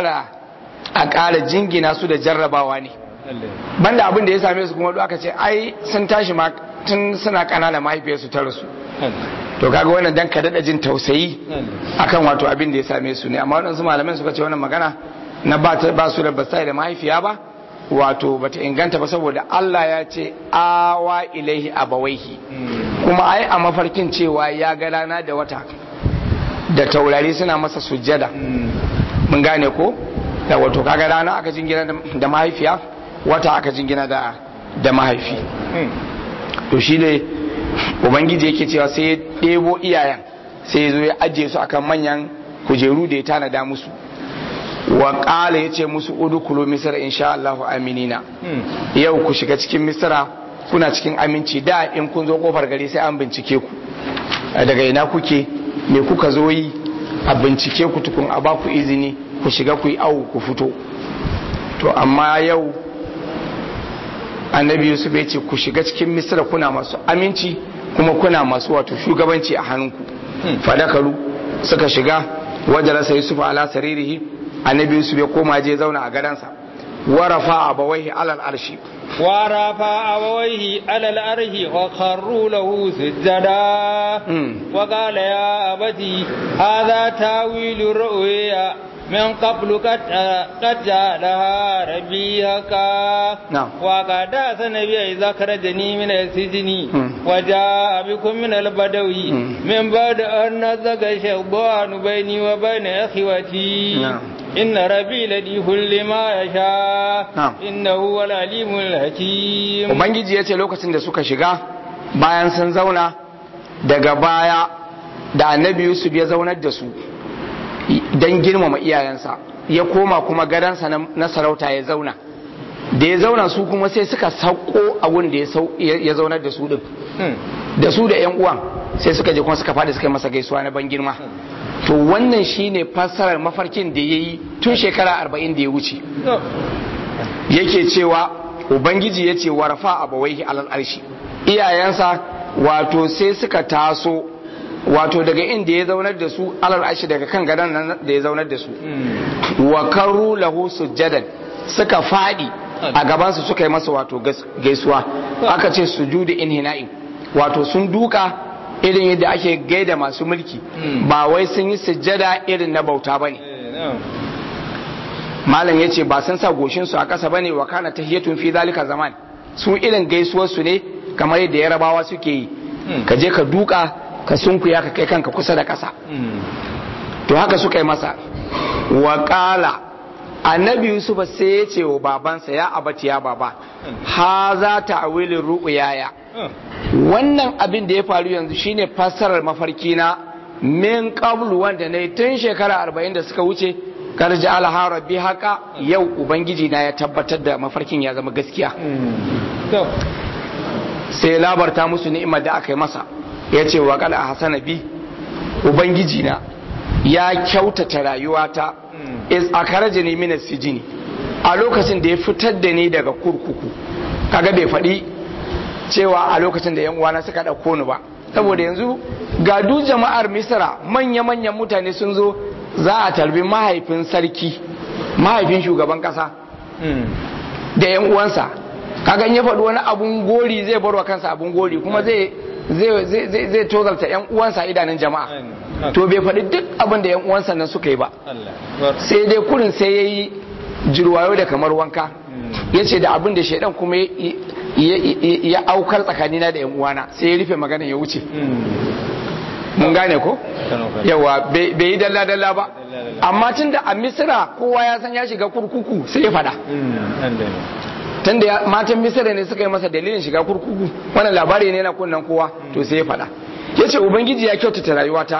a ƙara jingina su da jarrabawa ne banda abin da ya same su kuma duk aka ce ai sun tashi ma tun suna ƙanana mahaifiyar su ta rasu to kaga wannan dan ka dada jin tausayi akan wato abin da ya same su ne amma wadansu malaman suka ce wannan magana na ba su da basai da mahaifiya ba wato bata inganta ba saboda Allah ya ce awa ilaihi abawaihi kuma ai a mafarkin cewa ya ga rana da wata da taurari suna masa sujjada mun gane ko da wato kaga rana aka jingina da mahaifiya wata aka jingina da mahaifi to shi ne ubangiji yake cewa sai ya ɗebo iyayen sai ya zo ya ajiye su akan manyan kujeru da ya tanada musu wa ƙala ya ce musu udukulu misra insha Allahu aminina yau ku shiga cikin misra kuna cikin aminci da in kun zo kofar gari sai an bincike ku daga ina kuke me kuka zo yi a bincike ku tukun a baku izini ku shiga ku yi awu ku fito to amma yau annabi yusuf ya ce ku shiga cikin misra kuna masu aminci kuma kuna masu wato shugabanci a hannunku fadakaru suka shiga wajarasa yusuf ala saririhi annabi yusuf ya koma je zauna a gadansa warafa abawaihi alal arshi alal arshi wa kharru lahu sujada wa qala ya abati hadha tawilu ru'ya من قبل قد جعلها ربي حقا نعم. وقد أحسن إذا خرجني من السجن وجاء بكم من البدو من بعد أن نزغ الشيطان بيني وبين أخوتي نعم. إن ربي لطيف لما يشاء نعم. إنه هو العليم الحكيم. ubangiji ya ce lokacin da suka shiga bayan sun zauna daga baya da annabi Yusuf ya zaunar da su don girmama iyayensa ya koma kuma gadansa na sarauta ya zauna da ya zauna su kuma sai suka sauko a wurin da ya zaunar da su din da su da yan uwan sai suka je kuma suka faɗi suka yi masa gaisuwa na ban girma to wannan shine fassarar mafarkin da ya yi tun shekara 40 da ya wuce yake cewa ubangiji ya ce warfa abawaihi alal arshi iyayensa wato sai suka taso wato daga inda ya zaunar da su alal arshi daga kan gadon nan da ya zaunar da su wa karu lahu sujjadan suka fadi a gabansu suka yi masa wato gaisuwa aka ce sujudu inhina'i wato sun duka irin yadda ake gaida masu mulki ba wai sun yi sujjada irin na bauta bane malam yace ba sun sa goshin su a kasa bane wa kana tahiyatun fi zalika zaman su irin gaisuwar su ne kamar yadda yarabawa suke yi ka je ka duka ka sunkuya ka kai kanka kusa da kasa to haka suka yi masa wa qala annabi yusuf sai ya ce wa babansa ya abati ya baba ha za ta awilin ru'uyaya wannan abin da ya faru yanzu shine fassarar mafarki na min qablu wanda ne tun shekara 40 da suka wuce karji alha rabbi haka yau ubangiji na ya tabbatar da mafarkin ya zama gaskiya sai labarta musu ni'imar da aka yi masa ya ce wa kala hasana bi ubangiji na ya kyautata rayuwata is akarajani min sijini a lokacin da ya fitar da ni daga kurkuku kaga bai faɗi cewa a lokacin da yan uwana suka ɗauko ni ba saboda yanzu ga duk jama'ar misra manya-manyan mutane sun zo za a tarbi mahaifin sarki mahaifin shugaban kasa da yan uwansa kaga ya faɗi wani abun gori zai barwa kansa abun gori kuma zai tozarta yan uwansa idanun jama'a to bai faɗi duk abin da yan uwansa nan suka yi ba sai dai kurin sai ya yi jirwayo da kamar wanka ya ce da abin da shaidan kuma ya aukar tsakanina da yan uwana sai ya rufe magana ya wuce mun gane ko yawa bai yi dalla-dalla ba amma tun da a misira kowa ya san ya shiga kurkuku sai ya fada tun da matan misira ne suka yi masa dalilin shiga kurkuku wannan labari ne na kunnan kowa to sai ya fada ya ce ubangiji ya kyautata rayuwata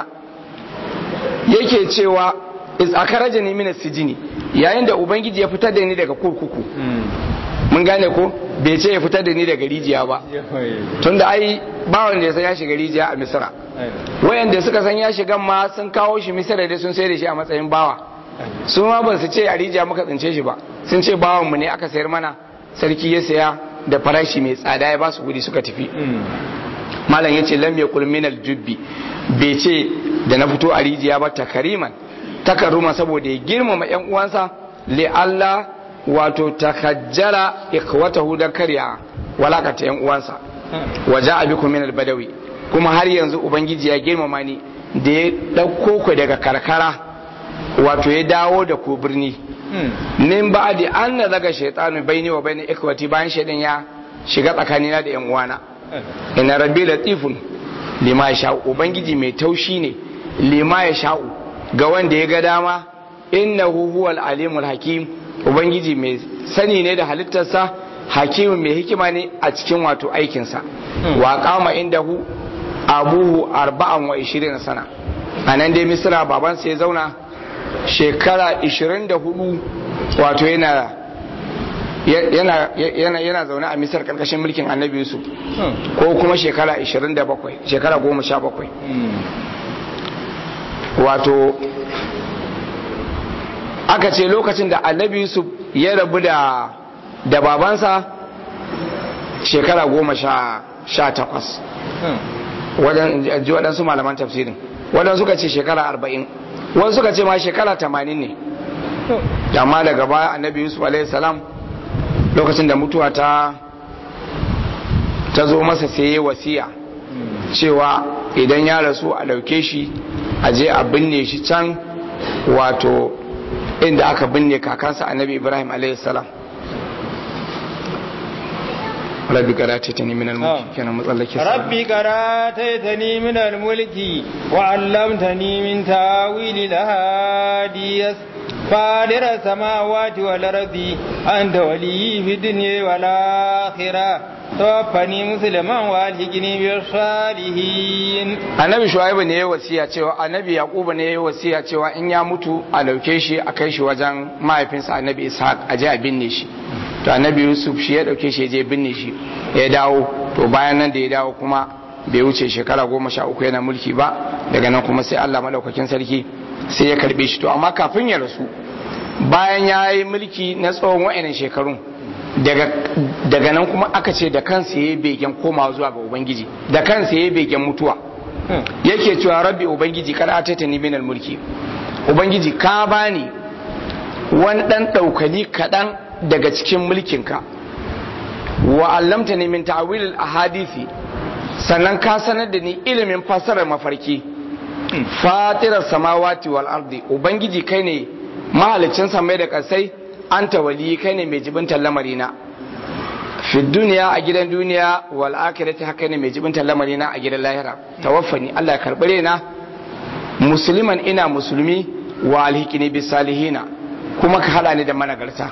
yake cewa is akaraja ni min sijini yayin da ubangiji ya fitar da ni daga kurkuku mun gane ko bai ce ya fitar da ni daga rijiya ba tunda ai ba wanda ya san ya shiga rijiya a misira wayanda suka san ya shiga ma sun kawo shi misira da sun sai da shi a matsayin bawa su ma ban su ce a rijiya muka tsince shi ba sun ce bawan mu ne aka sayar mana sarki ya saya da farashi mai tsada ya ba su gudi suka tafi malam yace lam yakul min aljubbi bai ce da na fito a rijiya ba takariman takarruma saboda ya girmama yan uwansa li Allah wato takajjara ikhwatahu dan karya walakata yan uwansa waja bikum min albadawi kuma har yanzu ubangiji ya girmama ni da ya dauko ku daga karkara wato ya dawo da ku birni nin ba'di an daga shaytanu baini wa baini ikhwati bayan shaydan ya shiga tsakanina da yan uwana inna rabbi latifun lima yasha'u ubangiji mai taushi ne lima yasha'u ga wanda ya ga dama innahu huwal alimul hakim ubangiji mai sani ne da halittarsa hakimin mai hikima ne a cikin wato aikinsa wa kama indahu abuhu 24 sana a nan dai misra babansa ya zauna shekara 24 wato yana zaune a misar karkashin mulkin annabi yusuf ko kuma shekara 27 shekara 17 wato aka ce lokacin da annabi yusuf ya rabu da babansa shekara 18 waɗansu malaman tafsirin waɗansu suka ce shekara 40 wasu suka ce ma shekara 80 ne amma daga baya annabi yusuf alaihissalam lokacin da mutuwa ta zo masa sai ya wasiya cewa idan ya rasu a ɗauke shi a je a binne shi can wato inda aka binne kakansa annabi Ibrahim alaihi salam. rabbi qara'tani min al-mulki kana matsallake rabbi qara'tani min al-mulki wa 'allamtani min ta'wili al-ahadith فاطر السماوات والأرض أنت ولي في الدنيا والآخرة توفني مسلما والحقني بالصالحين. annabi shu'aibu ne ya wasiya cewa annabi yaquba ne ya wasiya cewa in ya mutu a dauke shi a kai shi wajen mahaifinsa annabi ishaq a je a binne shi. to annabi yusuf shi ya dauke shi ya je binne shi ya dawo. to bayan nan da ya dawo kuma bai wuce shekara 13 yana mulki ba. daga nan kuma sai Allah madaukakin sarki sai ya karbe shi. to amma kafin ya rasu bayan ya yi mulki na tsawon wa'annan shekarun daga nan kuma aka ce da kansa ya yi begen komawa zuwa ga ubangiji, da kansa ya yi begen mutuwa. yake cewa rabbi ubangiji kada ta ni minal mulki, ubangiji ka bani wani dan daukali kadan daga cikin mulkinka, wa allamtani min ta'wil al-ahadisi, sannan ka sanar da ni ilimin fasarar mafarki. fatirar samawati wal ardi, ubangiji kai ne mahalicin samai da kasai, anta wali kai ne mai jibintar lamarina fi duniya a gidan duniya, wal akhirati haka ne mai jibintar lamarina a gidan lahira. tawaffani Allah ya karbare na musliman ina musulmi, wa alhikini bis salihina, kuma ka hada ni da managarta.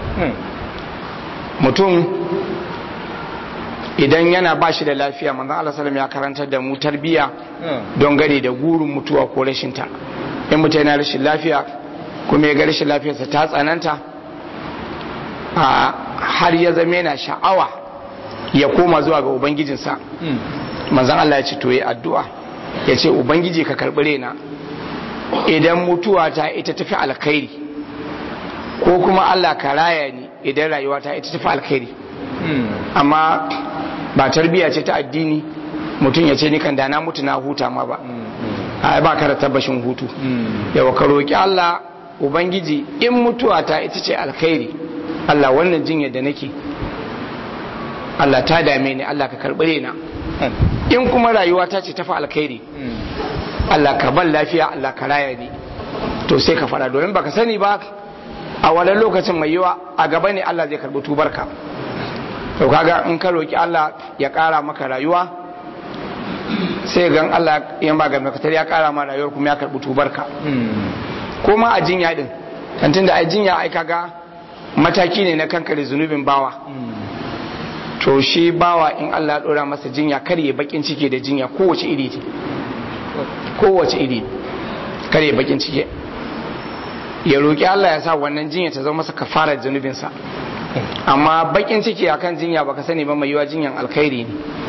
mutum idan yana ba shi da lafiya, manzon Allah sallallahu ya karantar da mu tarbiya don gane da gurin mutuwa ko rashin ta. in mutum yana rashin lafiya kuma ya ga rashin lafiyarsa ta tsananta har ya zama yana sha'awa ya koma zuwa ga ubangijinsa, manzon Allah ya ce to yi addu'a, ya ce ubangiji ka karɓi raina idan mutuwa ta ita tafi alkhairi, ko kuma Allah ka raya ni idan rayuwa ta ita tafi alkhairi. amma ba tarbiya ce ta addini mutum ya ce ni kan da na mutu na huta ma ba. ba ka da tabbashin hutu. yawa ka roƙi Allah ubangiji in mutuwa ta ita ce alkhairi, Allah wannan jinyar da nake Allah ta dame ni, Allah ka karɓare na. in kuma rayuwa ta ce tafi alkhairi, Allah ka ban lafiya, Allah ka raya ni. to sai ka fara, domin baka sani ba a wannan lokacin mai yiwa a gaba ne Allah zai karɓi tubarka. to kaga in ka roki Allah ya kara maka rayuwa, sai gan Allah yan ba ga makatar ya kara ma rayuwar kuma ya karbi tubarka. kuma a jinya din tantin da a jinya ai kaga mataki ne na kankare zunubin bawa. to shi bawa in Allah ya dora masa jinya kar ya bakin ciki da jinya kowace iri ce, kowace iri kar ya bakin ciki, ya roki Allah ya sa wannan jinya ta zama masa kafarar zunubinsa. amma bakin ciki akan jinya baka sani ba mai yiwa jinyan alkhairi ne.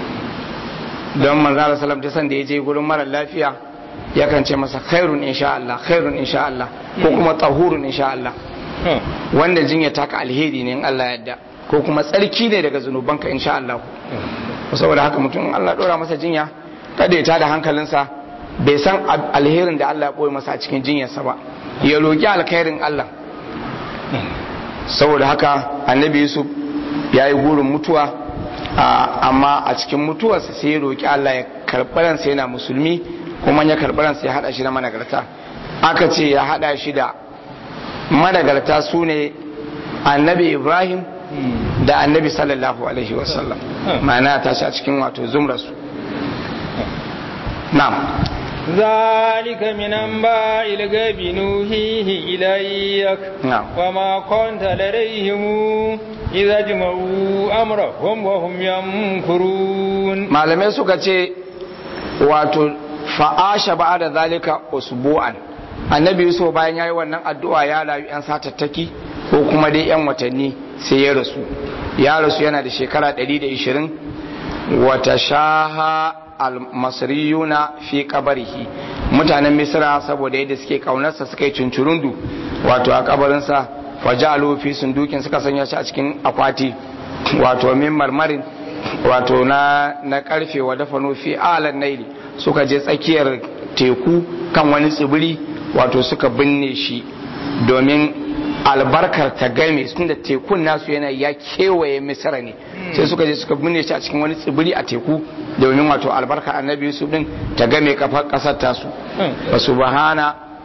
don manzara salam ta san da ya je gurin mara lafiya yakan ce masa khairun insha Allah, khairun insha Allah, ko kuma tahurun insha Allah. wanda jinya taka alheri ne in Allah yadda, ko kuma tsarki ne daga zunubanka insha Allah. saboda haka mutum Allah dora masa jinya kada ya tada hankalinsa, bai san alherin da Allah ya boye masa a cikin jinyarsa ba, ya roki alkhairin Allah. saboda haka annabi Yusuf ya yi gurin mutuwa, amma a cikin mutuwarsa sai ya roƙi Allah ya karɓaransa yana musulmi, kuma ya karɓaransa ya haɗa shi da managarta. aka ce ya haɗa shi da managarta su ne annabi Ibrahim da annabi sallallahu alaihi wasallam, ma'ana ta shi a cikin wato zumrasu. na'am ذلك من أنباء الغيب نوحيه إليك وما كنت لديهم إذا جمعوا أمرهم وهم يمكرون. malamai suka ce wato fa'asha ba'da zalika usbu'an, annabi Yusuf bayan yayi wannan addu'a ya rayu yan satattaki ko kuma dai yan watanni sai ya rasu yana da shekara 120. wata shaha almasriyuna fi kabarihi, mutanen misra saboda yadda suke kaunarsa suka yi cincirundu wato a kabarinsa, fajalu fi sundukin suka sanya shi a cikin akwati wato min marmarin wato na karfe, wa dafanu fi alan naili, suka je tsakiyar teku kan wani tsibiri wato suka binne shi domin albarkar ta game, tunda tekun nasu yana ya kewaye misra ne, sai suka je suka binne shi a cikin wani tsibiri a teku domin wato albarkar annabi Yusuf din ta game kafar kasar tasu. wa subhana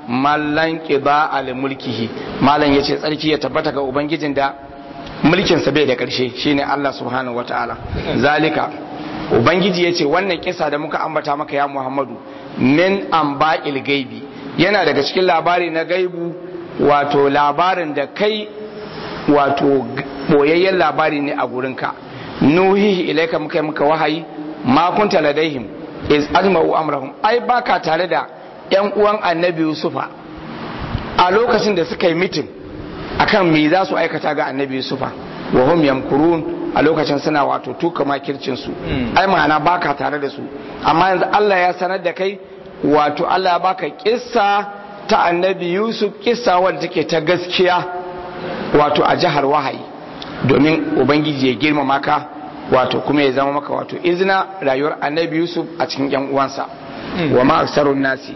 mallan qiba al mulkihi malan yace tsarki ya tabbata ga ubangijin da mulkin sa bai da karshe shine Allah subhanahu wataala zalika ubangiji yace wannan kisa da muka ambata maka ya Muhammadu min amba'il gaibi yana daga cikin labari na gaibu wato labarin da kai wato boyayyen labari ne a gurinka nuhihi ilaika muka wahayi ma kunta ladaihim iz ajma'u amrahum ai baka tare da yan uwan annabi Yusufa a lokacin da suka yi mitin akan me za su aikata ga annabi Yusufa wa hum yamkurun a lokacin suna wato tuka makircin su ai ma'ana baka tare da su amma yanzu Allah ya sanar da kai wato Allah ya baka kissa ta annabi Yusuf kissa wadda take ta gaskiya wato a jihar wahayi domin ubangiji ya girmama ka wato kuma ya zama maka wato izina rayuwar annabi Yusuf a cikin yan uwansa wa ma aksarun nasi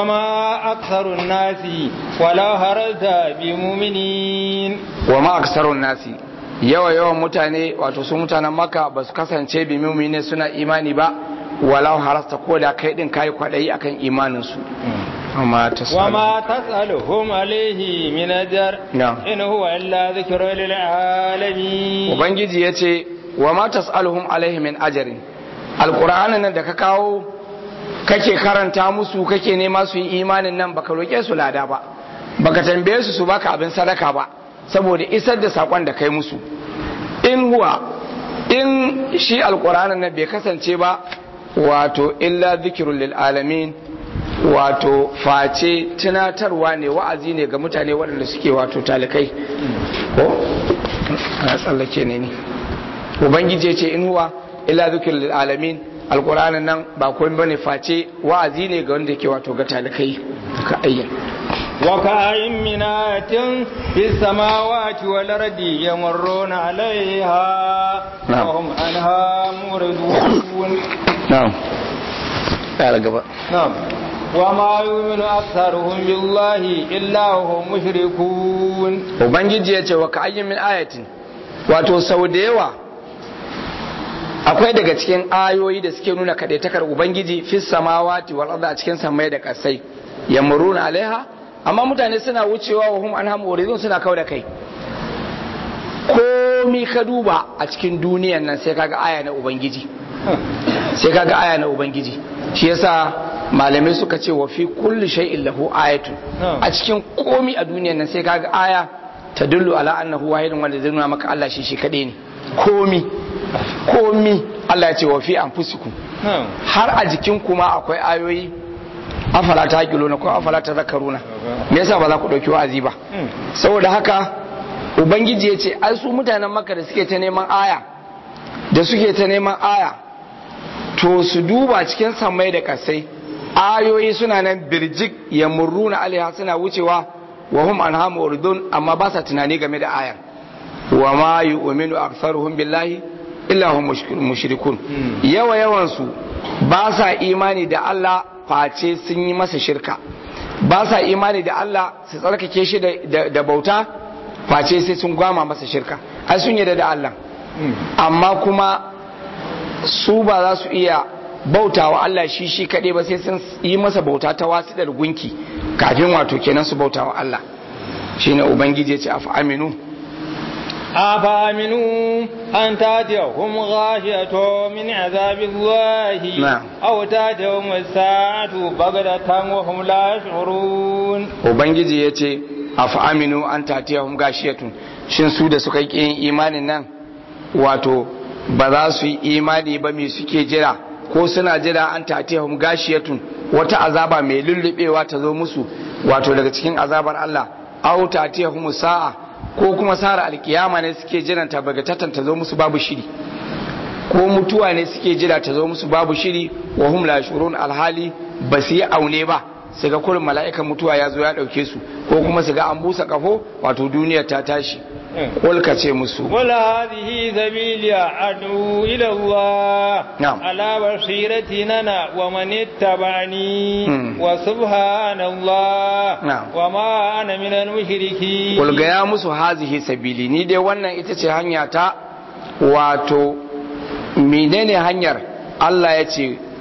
walau haralta bi mu'minin wa ma aksarun nasi yawan mutane wato su mutanen Makka ba su kasance bi mu'minin suna imani ba walau harasta ko da kai din kai kwadayi akan imanin su وما تسألهم عليه من أجر إن هو إلا ذكر للعالمين وبنجي يتي وما تسألهم عليه من أجر القرآن nan da ka kawo kake karanta musu kake nema su yi imanin nan baka roke su lada ba baka tambaye su baka abin sadaka ba saboda isar da sakon da kai musu in shi alqur'anin nan bai kasance ba wato illa dhikrul lil alamin wato face tunatarwa ne wa'azi ne ga mutane waɗanda suke wato talikai ko ana tsallake ne ubangiji ce in huwa illa zikr lil alamin alqur'anin nan ba komai bane face wa'azi ne ga wanda ke wato ga talikai ka ayyan wa ka'in min ayatin fis samawati wal ardi yamurruna 'alayha wa hum anha muridun na'am ya gaba na'am وما يؤمن أكثرهم بالله إلا هم مشركون ubangiji yace wa ka'ayyin min ayatin wato sau da yawa akwai daga cikin ayoyi da suke nuna kadaitakar ubangiji fis samawati wal ardi a cikin samai da kasai yamuruna alaiha amma mutane suna wucewa wa hum anha muridun suna kauda kai komi ka duba a cikin duniyan nan sai kaga aya na ubangiji shi yasa malamai suka ce wa fi kulli shay'in lahu ayatun a cikin komi a duniyan nan sai kaga aya ta dullu ala annahu wahidun wanda zai nuna maka Allah shi kadai ne komi Allah ya ce wa fi anfusikum har a jikin kuma akwai ayoyi afala ta haƙiluna ko afala ta zakaruna me yasa ba za ku ɗauki wa'azi ba saboda haka ubangiji ya ce ai su mutanen Makka da suke ta neman aya to su duba cikin sammai da kasai ayoyi suna nan birjik ya murruna alaiha suna wucewa wa hum anha muridun amma ba sa tunani game da ayar wa ma yu'minu aktharuhum billahi illa hum mushrikun yawan su ba sa imani da Allah face sun yi masa shirka ba sa imani da Allah su tsarkake shi da bauta face sai sun gwama masa shirka ai sun yarda da Allah amma kuma su ba za su iya bautawa Allah shi kaɗai ba sai sun yi masa bauta ta wasiɗar gunki kafin wato kenan su bautawa Allah shine ubangiji ya ce afa aminu an tatiyahum ghashiyatu min azabillahi aw tatiyahum as-sa'atu baghdatan wa hum la yash'urun ubangiji ya ce afa aminu an tatiyahum ghashiyatun shin su da suka yi imanin nan wato ba za su yi imani ba me suke jira ko suna jira an tatihum gashiyatun wata azaba mai lullubewa ta zo musu wato daga cikin azabar Allah aw tatihum sa'a ko kuma sara alkiyama ne suke jiran ta bagatatan ta zo musu babu shiri ko mutuwa ne suke jira ta zo musu babu shiri wa hum la shurun alhali ba su yi aune ba su ga kurin mala'ikan mutuwa ya zo ya dauke su ko kuma su ga an busa kafo wato duniyar ta tashi Kulka ce musu. Wala hadhihi sabila adu ila Allah. Ala basirati nana wa man ittaba'ani wa subhanallah wa ma ana minal mushriki. Kulga ya musu hadhihi sabili ni dai wannan ita ce hanya ta wato menene hanyar Allah ya ce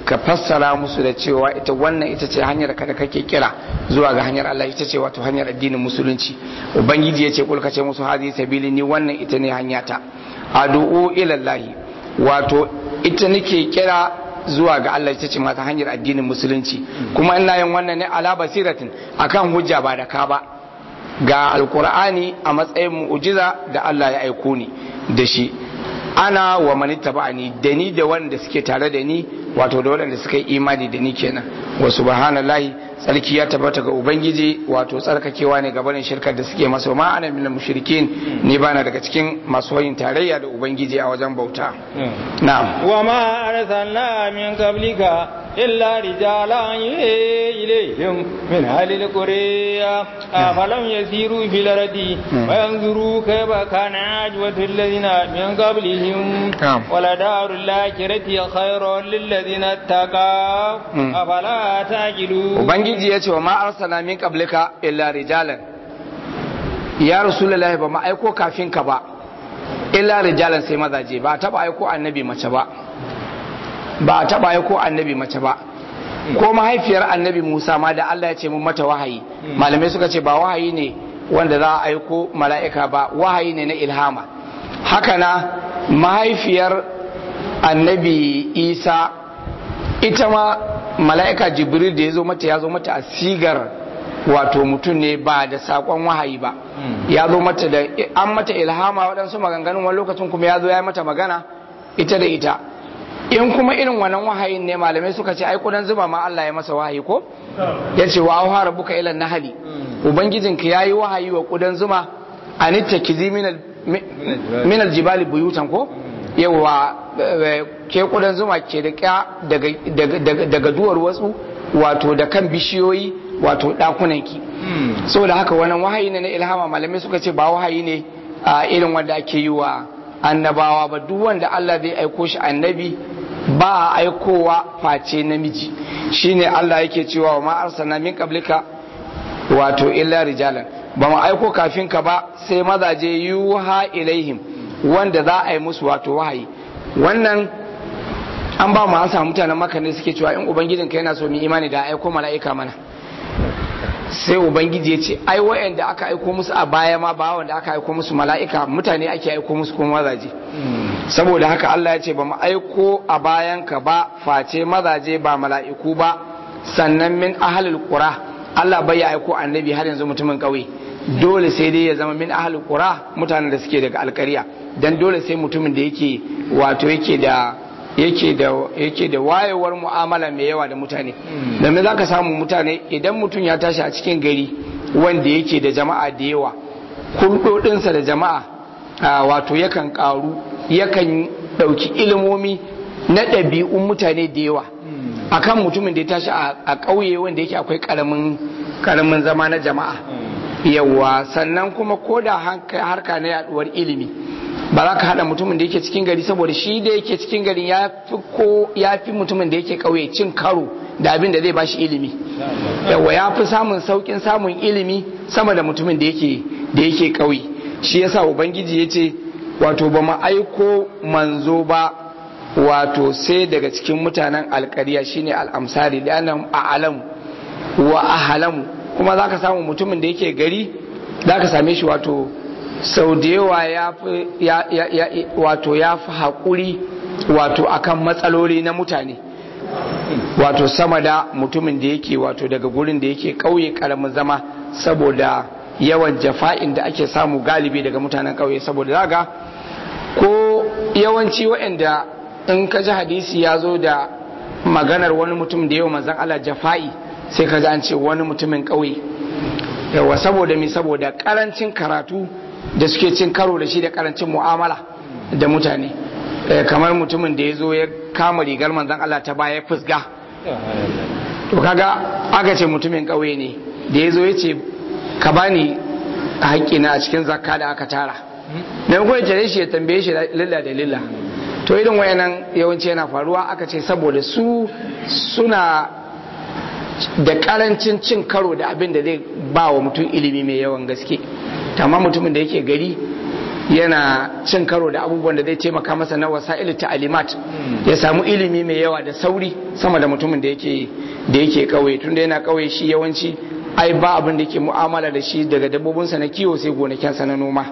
ka fassara musu da cewa ita wannan ita ce hanyar ka da kake kira zuwa ga hanyar Allah, ita ce wato hanyar addinin musulunci. ubangiji ya ce kul ka ce musu hazi sabili, ni wannan ita ne hanyata, adu'u ila Allah, wato ita nake kira zuwa ga Allah, ita ce mata hanyar addinin musulunci. kuma ina yin wannan ne ala basiratin, akan hujja ba da ka ba, ga alkur'ani a matsayin mu'jiza da Allah ya aiko ni da shi, ana wa manittaba'ani, da ni da wanda suke tare da ni, wato da waɗanda suka yi imani da ni kenan. wa subhanallahi, tsarki ya tabbata ga ubangiji, wato tsarkakewa ne gabanin shirkar da suke masa. ma ana minal mushrikin, ni bana daga cikin masu yin tarayya da ubangiji a wajen bauta. na'am. wa ma arsalna min qablika illa rijalan ilayhim min ahli alqura afalam yasiru fil ardi wa yanzuru kayfa kana ajwatu alladhina min qablihim wala darul akhirati khayrun lil ladina taqaw afala taqilu. ubangiji ya ce wa ma arsalna min qablika illa rijalan, ya rasulullahi ba ma aiko kafin ka ba illa rijalan sai mazaje, ba taba aiko annabi mace ba, ba taba aiko annabi mace ba. ko mahaifiyar annabi Musa ma da Allah ya ce mun mata wahayi, malamai suka ce ba wahayi ne wanda za a aiko mala'ika ba, wahayi ne na ilhama. haka na mahaifiyar annabi Isa, ita ma mala'ika Jibril da ya zo mata a sigar wato mutum ne, ba da sakon wahayi ba. ya zo mata da an mata ilhama waɗansu maganganun, wani lokacin kuma ya zo ya mata magana ita da ita. in kuma irin wannan wahayin ne, malamai suka ce ai kudan zuba ma Allah ya masa wahayi ko, ya ce wa auha rabbuka ila nahli, ubangijinka yayi wahayi wa kudan zuma anitta kizi min aljibali buyutan ko, yawa ke kudan zuma ke da kya daga duwar wasu, wato da kan bishiyoyi, wato dakunanki. saboda haka wannan wahayi ne na ilhama, malamai suka ce ba wahayi ne irin wanda ake yi wa annabawa ba. duk wanda Allah zai aiko shi annabi ba a aikowa face namiji. shine Allah yake cewa wa ma arsalna min qablika wato illa rijalan, ba mu aiko kafin ka ba sai mazaje yuha ilaihim, wanda za a yi musu wato wahayi. wannan an ba mu ansa mutanen Makka ne suke cewa in ubangijinka yana so mu imani da aiko mala'ika mana. sai ubangiji ya ce ai wa'anda aka aiko musu a baya ma ba wanda aka aiko musu mala'ika, mutane ake aiko musu kuma mazaje. saboda haka Allah ya ce ba mu aiko a bayan ka ba face mazaje ba mala'iku ba. sannan min ahlul qura, Allah bai ya aiko annabi har yanzu mutumin kauye, dole sai dai ya zama min ahlul qura, mutanen da suke daga alƙarya. dan dole sai mutumin da yake wato yake da wayewar mu'amala mai yawa da mutane. domin za ka samu mutane, idan mutum ya tashi a cikin gari wanda yake da jama'a da yawa, kurɗoɗinsa da jama'a wato yakan ƙaru, yakan ɗauki ilimomi na ɗabi'un mutane da yawa akan mutumin da ya tashi a ƙauye wanda yake akwai ƙaramin zama na jama'a. yawa sannan kuma ko da harka na yaduwar ilimi, ba za ka haɗa mutumin da yake cikin gari, saboda shi da yake cikin gari ya fi mutumin da yake ƙauye cin karo da abin da zai ba shi ilimi. yawa ya fi samun sauƙin samun ilimi sama da mutumin da yake ƙauye. shi yasa ubangiji ya ce wato ba mu aiko manzo ba wato sai daga cikin mutanen alƙarya, shine al'amsari, da nan a'lamu wa ahlamu. kuma za ka samu mutumin da yake gari, za ka same shi wato sau da yawa ya fi haƙuri wato akan matsaloli na mutane, wato sama da mutumin da yake wato daga gurin da yake ƙauye ƙaramin zama, saboda yawan jafa'in da ake samu galibi daga mutanen ƙauye. saboda zaga ko yawanci waɗanda in ka ji hadisi ya zo da maganar wani mutum da yawa manzan Allah jafa'i, sai ka ji an ce wani mutumin ƙauye. yawa saboda mi, saboda ƙarancin karatu da suke cin karo da shi, da karancin mu'amala da mutane. kamar mutumin da ya zo ya kama rigar manzan Allah ta baya fusga, to kaga aka ce mutumin ƙauye ne, da ya zo ya ce ka bani haƙƙina a cikin zakka da aka tara, da kuma ya shi ya tambaye shi lilla da lilla. to irin wayannan yawanci yana faruwa, aka ce saboda su suna da karancin cin karo da abin da zai ba wa mutum ilimi mai yawan gaske. amma mutumin da yake gari yana cin karo da abubuwan da zai taimaka masa na wasa'il ta'alimat ya samu ilimi mai yawa da sauri sama da mutumin da yake kauye tunda yana kauye shi yawanci ai ba abin da yake mu'amala da shi daga dabbobinsa na kiwo sai gonakinsa na noma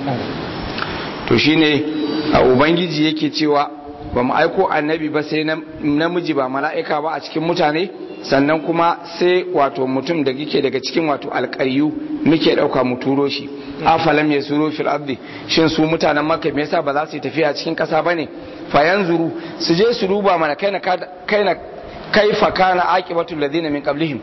to shine ubangiji yake cewa ba mu aiko annabi ba sai namiji ba mala'ika ba a cikin mutane sannan kuma sai wato mutum da yake daga cikin wato alƙaryu muke ɗauka mu turo shi afalam ya suro fil ardi shin su mutanen makka me yasa ba za su yi tafiya cikin ƙasa bane fa yanzuru su je su duba mana kaina kaifa kana aqibatul ladina min qablihim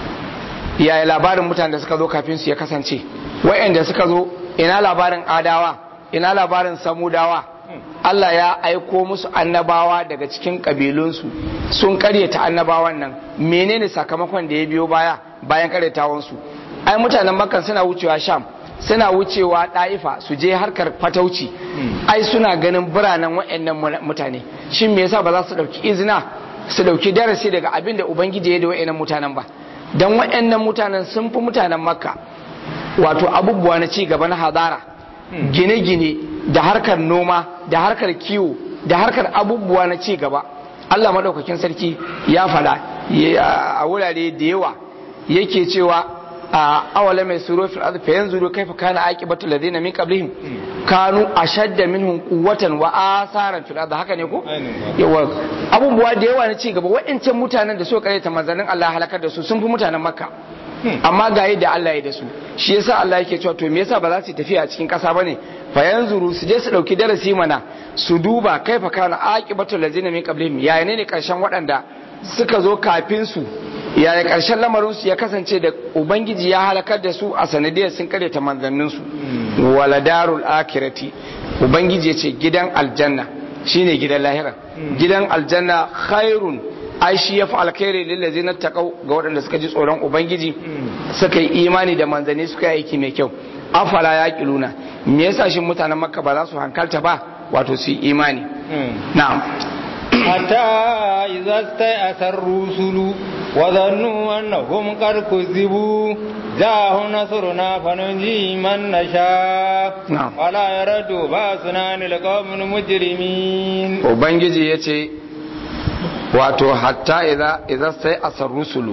yaya labarin mutanen da suka zo kafin su ya kasance wa'anda suka zo ina labarin adawa ina labarin samudawa Allah ya aiko musu annabawa daga cikin kabilunsu sun karyata annabawan nan menene sakamakon da ya biyo bayan karyatawansu ai mutanen makka suna wucewa sham suna wucewa ɗa'ifa su je harkar fatauci ai suna ganin biranen waɗannan mutane shin me yasa ba za su ɗauki izina su ɗauki darasi daga abin da ubangiji ya da waɗannan mutanen ba don waɗannan mutanen sun fi mutanen makka wato abubuwa na ci gaba na hadara gine-gine da harkar noma da harkar kiwo da harkar abubuwa na ci gaba Allah madaukakin sarki ya fada a wurare da yawa yake cewa a awala mai suro fil ardi fa yanzuru kaifa kana aqibatu ladina min qablihim kanu ashadda minhum quwwatan wa asaran fil ardi haka ne ko yawa abubuwa da yawa na ci gaba wa'ancan mutanen da suka karanta manzannin Allah halakar da su sun fi mutanen makka amma ga yadda Allah ya da su shi yasa Allah yake cewa to me yasa ba za su tafi a cikin kasa bane fa yanzuru su je su dauki darasi mana su duba kaifa kana aqibatul ladina min qablihim yaya ne karshen waɗanda suka zo kafin su yaya karshen lamarin su ya kasance da ubangiji ya halakar da su a sanadiyar sun kareta manzannin su waladarul akhirati ubangiji ya ce gidan aljanna shine gidan lahira gidan aljanna khairun ai shi ya fi alkhairi lillazi na taƙau ga waɗanda suka ji tsoron ubangiji suka yi imani da manzanni suka yi aiki mai kyau afala ya ƙiluna me yasa shi mutanen makka ba za su hankalta ba wato su yi imani na'am hatta idza sta'asar rusulu wa dhannu annahum qad kuzibu ja'ahum nasruna fanunji man nasha wala yaradu ba'suna lil qawmil mujrimin ubangiji yace wato hatta idza sai asar rusulu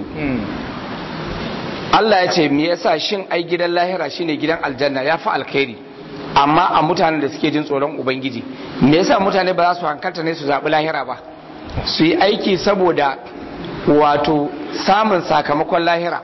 Allah ya ce me yasa shin ai gidan lahira shine gidan aljanna ya fi alkhairi amma a mutanen da suke jin tsoron ubangiji me yasa mutane ba za su hankalta ne su zaɓi lahira ba su yi aiki saboda wato samun sakamakon lahira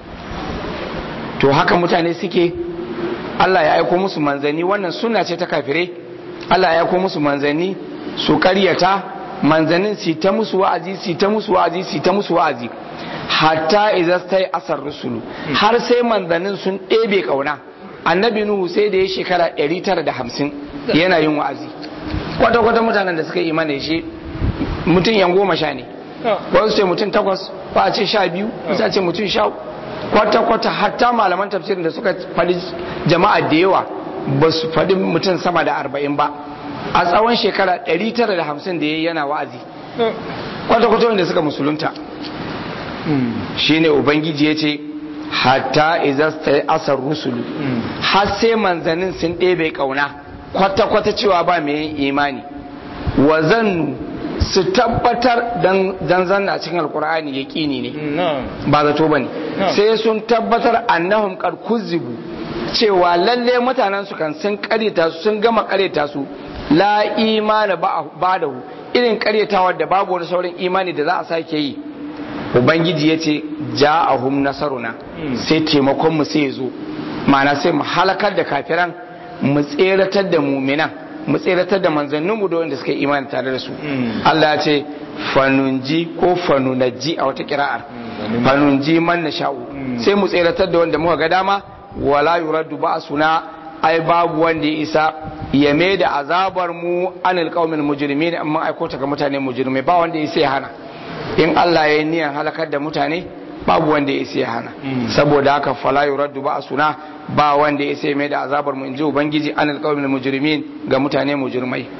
to haka mutane suke Allah ya aiko musu manzanni wannan sunna ce ta kafirai Allah ya aiko musu manzanni su karyata manzannin su ta musu wa'azi su ta musu wa'azi su ta musu wa'azi hatta idza stai asar rusulu har sai manzannin sun ɗebe kauna annabi nuhu sai da ya shekara 950 yana yin wa'azi kwata mutanen da suka yi imani shi mutum yan 10 ne wasu ce mutum 8 ba a ce 12 wasu a ce mutum 10 kwata hatta malaman tafsirin da suka faɗi jama'a da yawa ba su faɗi mutum sama da 40 ba a tsawon shekara 950 da ya yi yana wa'azi kwata wanda suka musulunta shine ubangiji ya ce hatta izasta asar rusulu har sai manzannin sun ɗebe ƙauna kwata cewa ba mai yin imani wa zan su tabbatar dan zanna cikin alkur'ani yaƙini ne ba zato ba ne sai sun tabbatar annahum qad kuzibu cewa lalle mutanen su kan sun kareta su sun gama kareta su la imana ba da irin karyatawa da babu wani sauran imani da za a sake yi ubangiji ya ce ja'ahum nasaruna sai taimakon mu sai ya zo ma'ana sai mu halakar da kafiran mu tseratar da muminan mu tseratar da manzanninmu da wanda suka yi imani tare da su Allah ya ce fanunji ko fanunaji a wata kira'ar fanunji man nasha'u sai mu tseratar da wanda muka ga dama wala yuraddu ba'suna ai babu wanda ya isa ya mai da azabar mu anil qaumil mujrimin amma aiko ta ga mutane mujrimai ba wanda ya isa ya hana in Allah ya yi niyan halakar da mutane babu wanda ya isa ya hana saboda haka fala yuraddu ba'suna ba wanda ya isa ya mai da azabar mu inji ubangiji anil qaumil mujrimin ga mutane mujrimai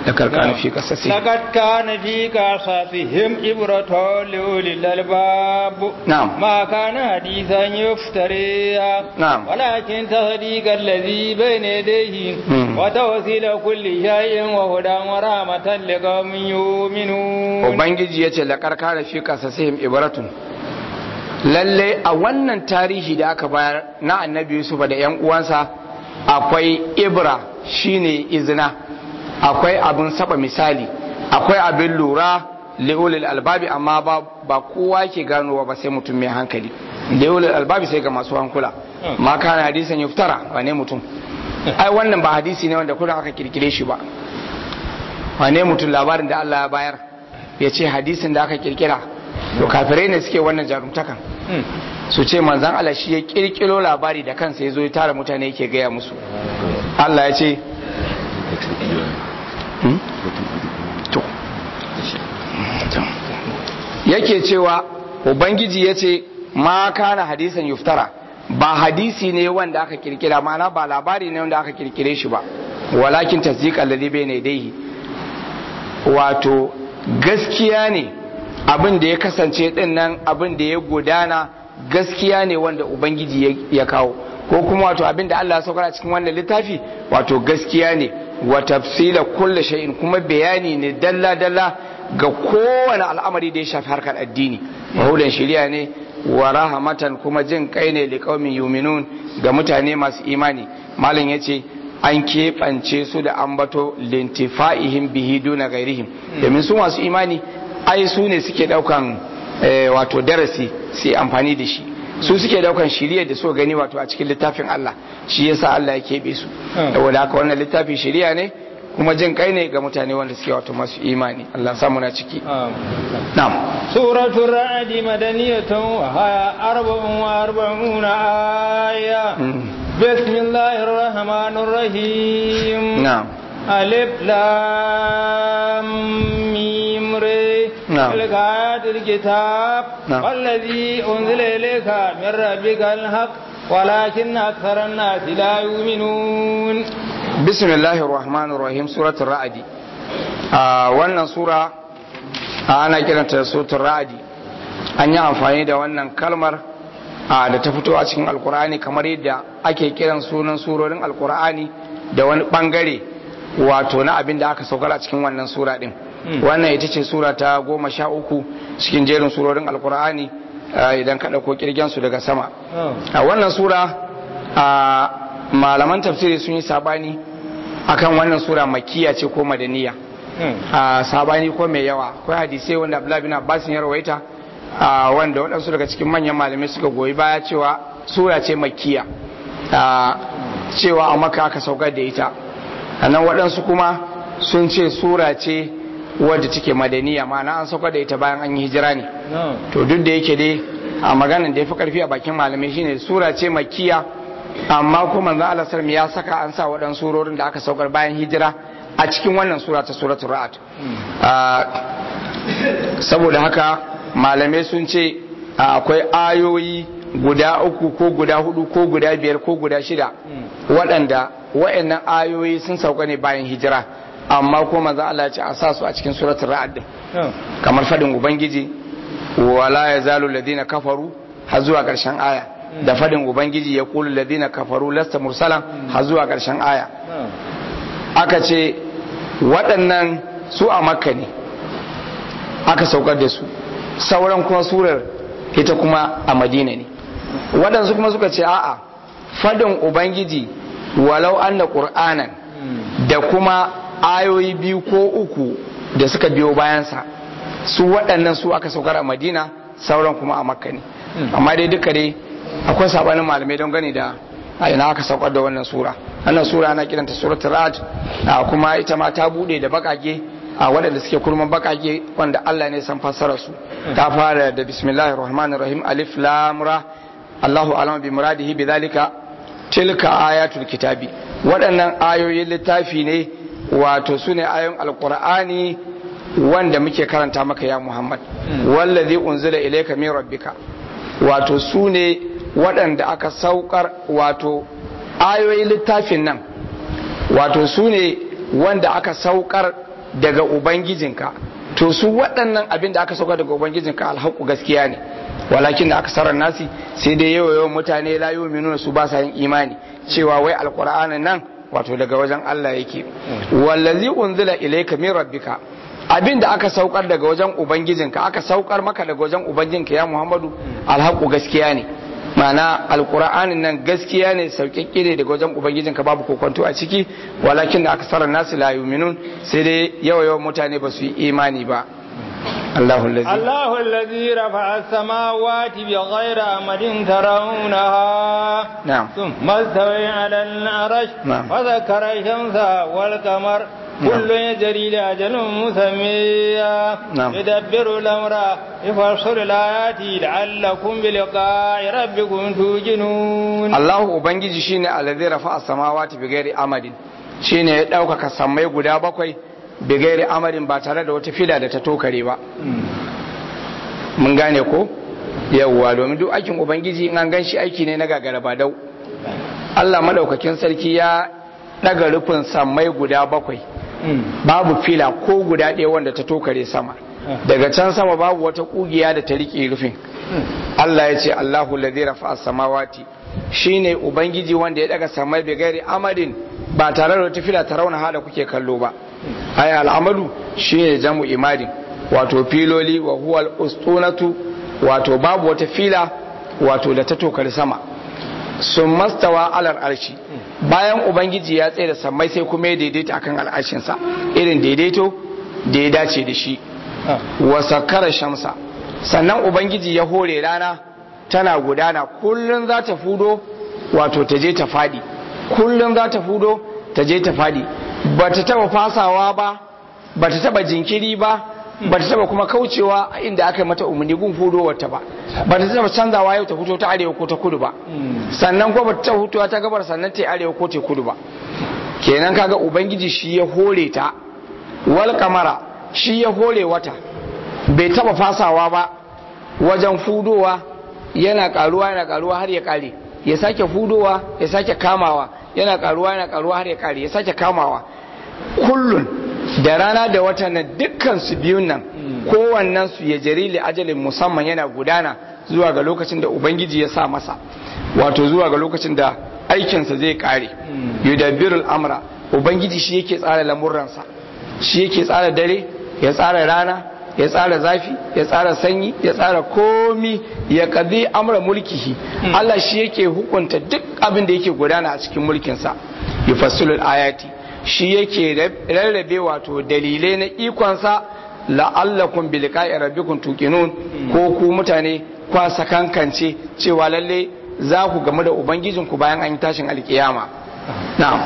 لقد كان في قصصهم لقد كان في قصصهم عبرة لأولي الألباب نعم ما كان حديثا يفتري نعم ولكن تصديق الذي بين يديه وتوصيل كل شيء وهدى ورحمة لقوم يؤمنون. Ubangiji ya ce laqad kana fi qasasihim ibratun, lalle a wannan tarihi da aka bayar na annabi Yusuf da yan uwansa akwai ibra shine izina, akwai abin saba misali, akwai abin lura liulil albabi, amma ba kowa ke ganowa ba sai mutum mai hankali. Liulil albabi sai ga masu hankula. Ma kana hadisan yuftara wane mutum, ai wannan ba hadisi ne wanda kullum aka kirkire shi ba. Wane mutum labarin da Allah ya bayar ya ce hadisin da aka kirkira, to kafirai ne suke wannan jarumtakan su ce manzan Allah shi ya kirkiro labari da kansa ya zo ya tara mutane yake gaya musu. Allah ya ce yake cewa Ubangiji ya ce ma kana hadisan yuftara, ba hadisi ne wanda aka kirkira, ma'ana ba labari ne wanda aka kirkire shi ba, walakin tasdiq alladhi bayna yadayhi, wato gaskiya ne abin da ya kasance din nan, abin da ya gudana gaskiya ne wanda Ubangiji ya kawo, ko kuma wato abin da Allah ya saukar a cikin wannan littafi wato gaskiya ne, wa tafsila kulli shay'in, kuma bayani ne dalla dalla ga kowane al'amari da ya shafi harkar addini, wa hudan shari'a ne wa rahmatan, kuma jin kai ne li qaumin yu'minun, ga mutane masu imani. Malam yace an keɓance su da ambato lintifa'ihim bihi duna gairihim, domin su masu imani ai su ne suke daukan wato darasi sai amfani da shi, su suke daukan shiriya da so gani wato a cikin littafin Allah, shi yasa Allah ya keɓe su. Saboda haka wannan littafi shiriya ne kuma jin kai ne ga mutane wanda suke wato masu imani. Allah samu na ciki. Na'am. Suratul Ra'd madaniyatun wa haya 44 aya. Bismillahir rahmanir rahim. Na'am. Alif lam mim re. تلك آيات الكتاب والذي أنزل إليك من ربك الحق ولكن أكثر الناس لا يؤمنون. بسم الله الرحمن الرحيم. سورة الرعد. wannan sura ana kiranta suratul ra'd. An yi amfani da wannan kalmar da ta fito a cikin alkur'ani, kamar yadda ake kiran sunan surorin alkur'ani da wani bangare wato na abin da aka saukar a cikin wannan sura din. Wannan ita ce sura ta 13 cikin jerin surorin alkur'ani idan ka ɗauko kirgensu daga sama. A wannan sura malaman tafsiri sun yi sabani akan wannan sura makiya ce ko madaniya. Sabani ko mai yawa, akwai hadisai wanda Abdullah bin Abbas ya rawaita, wanda waɗansu daga cikin manyan malamai suka goyi baya cewa sura ce makiya, cewa a Makka aka saukar da ita. Sannan waɗansu kuma sun ce sura ce wadda take madaniya, ma'ana an saukar da ita bayan an yi hijira ne. To duk da yake dai a maganin da ya fi karfi a bakin malamai shine sura ce makiya, amma kuma manzo Allah sallallahu ya saka an sa waɗansu surorin da aka saukar bayan hijira a cikin wannan sura ta suratul ra'd. Saboda haka malamai sun ce akwai ayoyi guda 3 ko guda 4 ko guda 5 ko guda 6 waɗanda waɗannan ayoyi sun sauka ne bayan hijira, amma kuma manzo Allah ya ce a sa su a cikin suratul ra'd, kamar fadin ubangiji wala yazalu alladhina kafaru har zuwa ƙarshen aya, da fadin ubangiji ya qulu alladhina kafaru lasta mursalan har zuwa ƙarshen aya. Aka ce waɗannan su a Makka ne aka saukar da su, sauran kuma surar ita kuma a Madina ne. Waɗansu kuma suka ce a'a, fadin ubangiji walau anna qur'anan da kuma ayoyi 2 ko 3 da suka biyo bayansa, su waɗannan su aka saukar a Madina, sauran kuma a Makka ne. Amma dai duka dai akwai sabanin malamai don gani da a ina aka saukar da wannan sura. Wannan sura ana kiranta suratul ra'd, kuma ita ma ta bude da bakake a waɗanda suke kurman bakake wanda Allah ne san fassara su. Ta fara da bismillahir rahmanir rahim, alif lam ra, Allahu a'lamu bi muradihi bidhalika, tilka ayatul kitabi. Waɗannan ayoyin littafi ne, wato sune ayoyin alqur'ani wanda muke karanta maka ya Muhammad. Wallazi unzila ilayka min rabbika, wato sune waɗanda aka saukar, wato ayoyin littafin nan wato sune wanda aka saukar daga ubangijinka to su waɗannan abin da aka saukar daga ubangijinka alhaku gaskiya ne walakin da aka sarar nasi sai dai yawan mutane la yu'minuna su ba sa yin imani cewa wai alqur'anin nan wato daga wajen Allah yake wallazi unzila ilayka min rabbika abin da aka saukar daga wajen ubangijinka aka saukar maka daga wajen ubangijinka ya Muhammadu alhaku gaskiya ne ma'ana alqur'anin nan gaskiya ne sauƙaƙƙe ne daga wajen ubangijinka babu kokonto a ciki walakin da aka sarar nasu la yu'minun sai dai yawan mutane ba su yi imani ba الله الذي رفع السماوات بغير أمد ترونها نعم ثم استوى على العرش وذكر الشمس والقمر كل يجري لأجل مسمى يدبر الأمر يفصل الآيات لعلكم بلقاء ربكم توقنون الله أبنجي شيني الذي رفع السماوات بغير أمد شيني دوكا كسمي غدا bakwai bigayri amarin ba tare da wata fila da ta tokare ba mun gane ko yawwa domin duk aikin ubangiji in an ganshi aiki ne na gagara ba dau Allah madaukakin sarki ya daga rufin sammai guda bakwai babu fila ko guda ɗaya wanda ta tokare sama daga can sama babu wata kugiya da ta rike rufin Allah ya ce Allahu ladhi rafa'a samawati shine ubangiji wanda ya daga sammai bigayri amarin ba tare da wata fila ta rauna hada kuke kallo ba ay al'amalu shine jamu imadin wato filoli wa huwa al-ustunatu wato babu wata fila wato da ta tokari sama sun mastawa alal arshi bayan ubangiji ya tsaye da sammai sai kuma ya daidaita akan al'arshin sa irin daidaito da ya dace da shi wa sakkara shamsa sannan ubangiji ya hore rana tana gudana kullun za ta fudo wato ta je ta fadi kullun za ta fudo ta je ta fadi ba ta taba fasawa ba ba ta taba jinkiri ba ba ta taba kuma kaucewa inda aka yi mata umarni gun fudowarta ba ba ta taba canzawa yau ta fito ta arewa ko ta kudu ba sannan kuma ba ta taba fitowa ta gabar sannan ta arewa ko ta kudu ba kenan kaga ubangiji shi ya hore ta wal kamara shi ya hore wata bai taba fasawa ba wajen fudowa yana karuwa har ya kare ya sake fudowa ya sake kamawa yana karuwa har ya kare ya sake kamawa kullun da rana da wata na dukkan su biyun nan kowannen su ya jari li ajalin musamman yana gudana zuwa ga lokacin da ubangiji ya sa masa wato zuwa ga lokacin da aikinsa zai kare yudabbirul amra ubangiji shi yake tsara lamuransa shi yake tsara dare ya tsara rana ya tsara zafi ya tsara sanyi ya tsara komi ya qadi amra mulkihi Allah shi yake hukunta duk abin da yake gudana a cikin mulkinsa yufassilul ayati shi yake rarrabe wato dalilai na ikonsa la'allakum bi liqa'i rabbikum tuqinun ko ku mutane kwa sakankance cewa lalle za ku gamu da ubangijinku bayan an yi tashin alkiyama na'am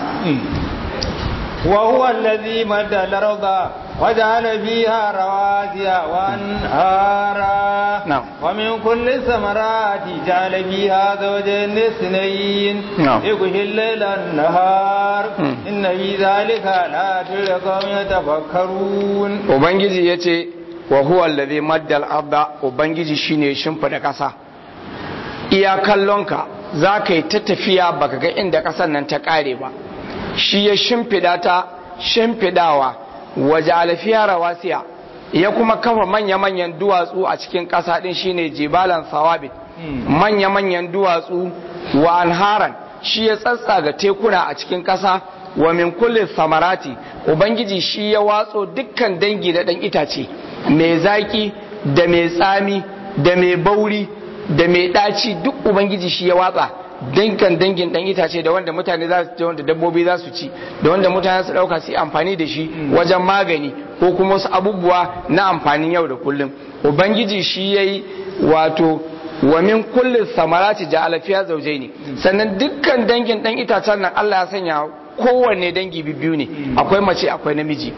وهو الذي مد الأرض وجعل فيها رواسي وأنهارا نعم. ومن كل الثمرات جعل فيها زوجين اثنين نعم. يغشي الليل النهار إن في ذلك لآيات لقوم يتفكرون. ubangiji yace wa huwa alladhi madda al-arda ubangiji shine shimfida kasa iya kallonka zaka yi ta tafiya baka ga inda kasan nan ta kare ba shi ya shimfida ta shimfidawa waje alfiya rawasiya ya kuma kafa manya-manyan duwatsu a cikin ƙasa ɗin shine jibalan sawabit manya-manyan duwatsu wa anharan shi ya tsatsaga tekuna a cikin ƙasa wa min kulli samarati ubangiji shi ya watso dukkan dangi na ɗan itace mai zaki da mai tsami da mai bauri da mai ɗaci duk ubangiji shi ya watsa dangin dan itace da wanda mutane za su ci wanda dabbobi za su ci da wanda mutane su dauka su yi amfani da shi wajen magani ko kuma wasu abubuwa na amfanin yau da kullum ubangiji shi yayi wato wa min kulli samarati ja'ala fiha zawjaini sannan dukkan dangin dan itacen nan Allah ya sanya kowanne dangi biyu ne akwai mace akwai namiji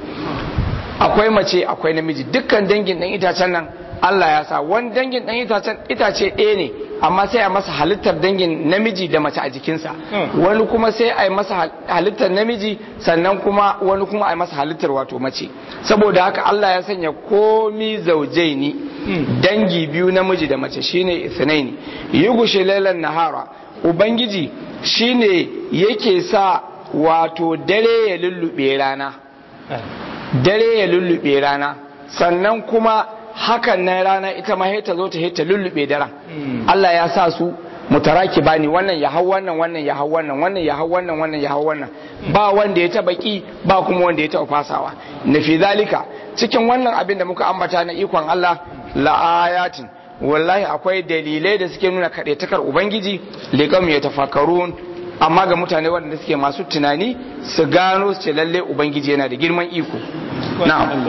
dukkan dangin dan itacen nan Allah ya sa wani dangin dan itace ɗaya ne amma sai a masa halittar dangin namiji da mace a jikinsa wani kuma sai a yi masa halittar namiji sannan kuma wani kuma a yi masa halittar wato mace saboda haka Allah ya sanya komi zaujaini dangi biyu namiji da mace shine ithnaini yughshi laylan nahara ubangiji shine yake sa wato dare ya lullube rana dare ya lullube rana sannan kuma hakan nan rana ita ma ta zo ta lullube daren Allah ya sa su mutaraki bani wannan ya hau wannan wannan ya hau wannan wannan ya hau wannan wannan ya hau wannan ba wanda ya taba ki ba kuma wanda ya taba fasawa na fi zalika cikin wannan abin da muka ambata na ikon Allah la ayatin wallahi akwai dalilai da suke nuna kadaitakar ubangiji liqam yatafakkarun amma ga mutane wanda suke masu tunani su gano su ce lalle ubangiji yana da girman iko na'am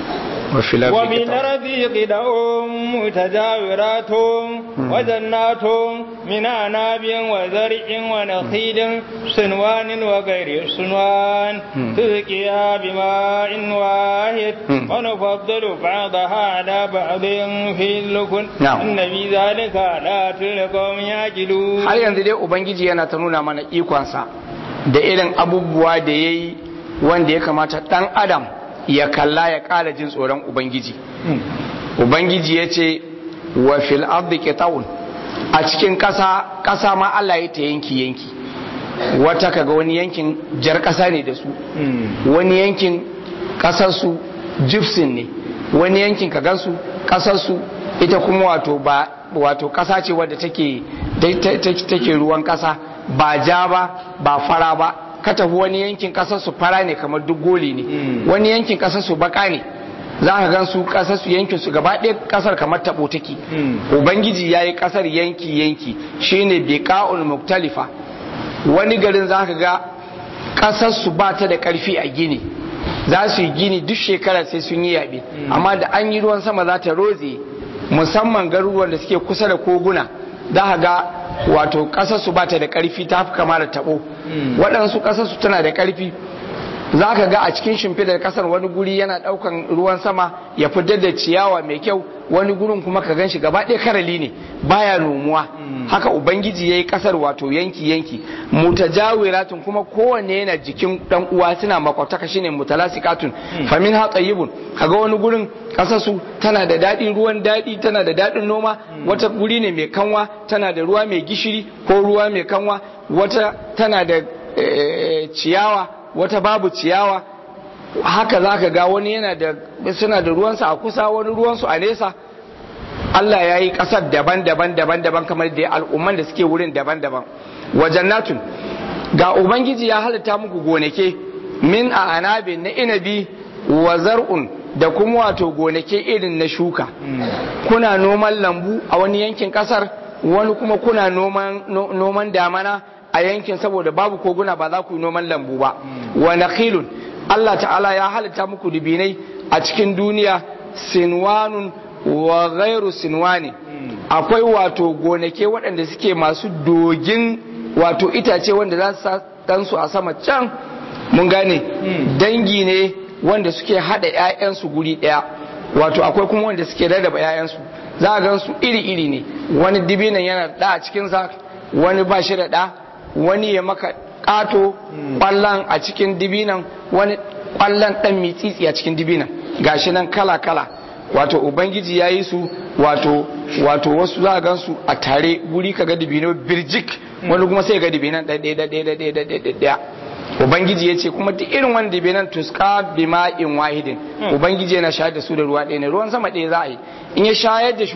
ومن الرزق دعوم متجاورات وجنات من أعناب وزرع ونخيل صنوان وغير صنوان تسقيا بماء واحد ونفضل بعضها على بعض في اللكن إن في ذلك لآيات لقوم يعقلون. har yanzu dai ubangiji yana ta nuna mana ikonsa da irin abubuwa da yayi wanda ya kamata dan adam ya kalla ya ƙara jin tsoron ubangiji ubangiji ya ce wa fil ardi qita'un a cikin ƙasa ma Allah ya ta yanki wata kaga wani yankin jar ƙasa ne da su wani yankin ƙasarsu gypsum ne wani yankin ka gansu ƙasarsu ita kuma wato ƙasa ce wadda take ruwan ƙasa ba ja ba fara ba ka tafi wani yankin kasar su fara ne kamar duk goli ne wani yankin kasar su baka ne za ka gan su kasar su yankin su gaba ɗaya kasar kamar tabo take ubangiji yayi kasar yanki shine biqa'ul muktalifa wani garin za ka ga kasar su ba ta da karfi a gini za su yi gini duk shekara sai sun yi yaɓe amma da an yi ruwan sama za ta roze musamman garuruwan da suke kusa da koguna za ka ga wato kasarsu ba ta da karfi ta fi kama da tabo waɗansu kasarsu tana da karfi za ka ga a cikin shimfidar kasar wani guri yana ɗaukan ruwan sama ya fitar da ciyawa mai kyau wani gurin kuma ka gan shi gaba ɗaya karali ne baya nomuwa haka ubangiji ya yi kasar wato yanki mutajawiratun kuma kowanne yana jikin ɗan uwa suna makwataka shine mutalasikatun famin ha tsayibun kaga wani gurin kasarsu tana da daɗi ruwan daɗi tana da daɗin noma wata guri ne mai kanwa tana da ruwa mai gishiri ko ruwa mai kanwa wata tana da ciyawa wata babu ciyawa haka za ka ga wani suna da ruwansa a kusa wani ruwansu a nesa Allah ya yi ƙasar daban-daban kamar da al'umman da suke wurin daban-daban wajen natun ga ubangiji ya halitta muku gonake min a anabin na inabi wa zar'un da kuma wato gonake irin na shuka kuna noman lambu a wani yankin ƙasar wani kuma kuna noman damana a yankin saboda babu koguna ba za ku yi noman lambu ba wa nakhilun Allah ta'ala ya halitta muku dubinai a cikin duniya sinwanun wa ghairu sinwani akwai wato gonake waɗanda suke masu dogin wato itace wanda za su dan su a sama can mun gane dangi ne wanda suke hada ƴaƴansu guri ɗaya wato akwai kuma wanda suke rarraba ƴaƴansu za a gan su iri-iri ne wani dibinan yana da a cikinsa wani ba shi da ɗa wani ya maka ƙato ƙwallon a cikin dibinan wani ƙwallon ɗan mitsitsi a cikin dibinan gashi nan kala-kala wato ubangiji ya yi su wato wasu za a gan su a tare guri ka ga dibino birjik wani kuma sai ga dibinan ɗaya ubangiji ya ce kuma duk irin wani dibinan tuska bima'in wahidin ubangiji yana shayar da su da ruwa ɗaya ne ruwan sama ɗaya za a yi in ya shayar da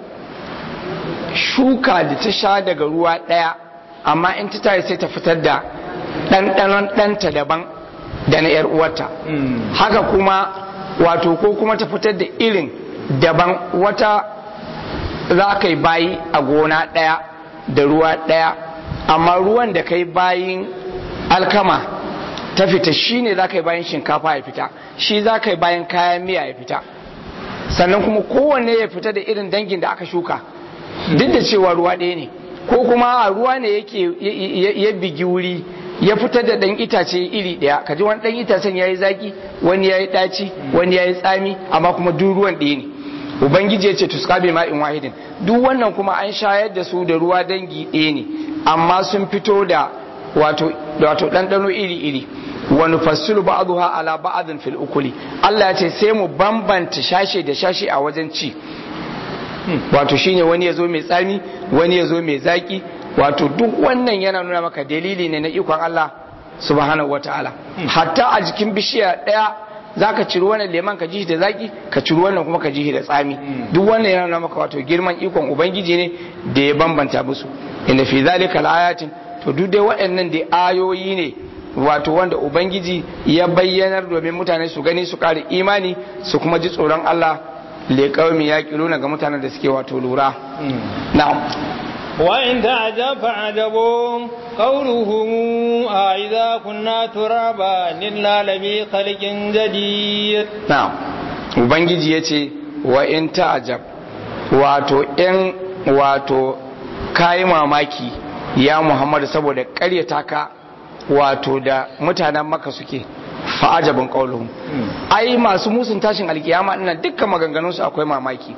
shuka da ta sha daga ruwa ɗaya amma in ta tayi sai ta fitar da ɗanɗanon ɗanta daban da na ‘yar uwarta haka kuma wato ko kuma ta fitar da irin daban wata za ka yi bayi a gona ɗaya da ruwa ɗaya amma ruwan da ka yi bayin alkama ta fita shi ne za ka yi bayan shinkafa ya fita shi za ka yi bayan kayan miya ya fita sannan kuma kowanne ya fita da irin dangin da aka shuka duk da cewa ruwa ɗaya ne ko kuma a ruwa ne yake ya bigi wuri ya fitar da ɗan itace iri ɗaya kaji wani ɗan itacen ya yi zaki wani ya yi ɗaci wani ya yi tsami amma kuma duk ruwan ɗaya ne ubangiji ya ce tuska bi ma'in wahidin duk wannan kuma an shayar da su da ruwa dangi ɗaya ne amma sun fito da wato ɗanɗano iri-iri wani fassilu ba'aduha ala ba'adin fil ukuli Allah ya ce sai mu bambanta shashe da shashe a wajen ci wato shine wani ya zo mai tsami wani ya zo mai zaki wato duk wannan yana nuna maka dalili ne na ikon Allah subhanahu wataala hatta a jikin bishiya ɗaya zaka ciri wannan leman ka ji shi da zaki ka ciri wannan kuma ka ji shi da tsami duk wannan yana nuna maka wato girman ikon ubangiji ne da ya bambanta musu inda fi zalika ayatin to duk dai waɗannan da ayoyi ne wato wanda ubangiji ya bayyanar domin mutane su gani su kare imani su kuma ji tsoron Allah liqaumi yaqiluna ga mutanen da suke wato lura na'am wa in ta'jab fa'ajabun qawluhum idza kunna turaba inna labi khalqin jadid na'am ubangiji yace wa in ta'jab wato in wato kai mamaki ya Muhammad saboda ƙaryata ka wato da mutanen Makka suke fa'ajabun qauluhum ai masu musun tashin alkiyama dinnan dukkan maganganun su akwai mamaki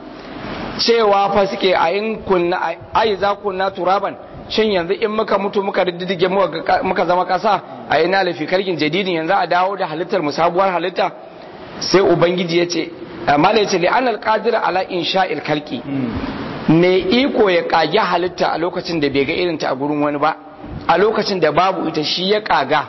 cewa fa suke ayin kunna ai za kunna turaban shin yanzu in muka mutu muka diddige muka zama kasa ayi na lafi karkin jadidin yanzu a dawo da halittar mu sabuwar halitta sai ubangiji yace mala yace li anal qadir ala insha'il khalqi me iko ya kage halitta a lokacin da bai ga irin ta a gurin wani ba a lokacin da babu ita shi ya kaga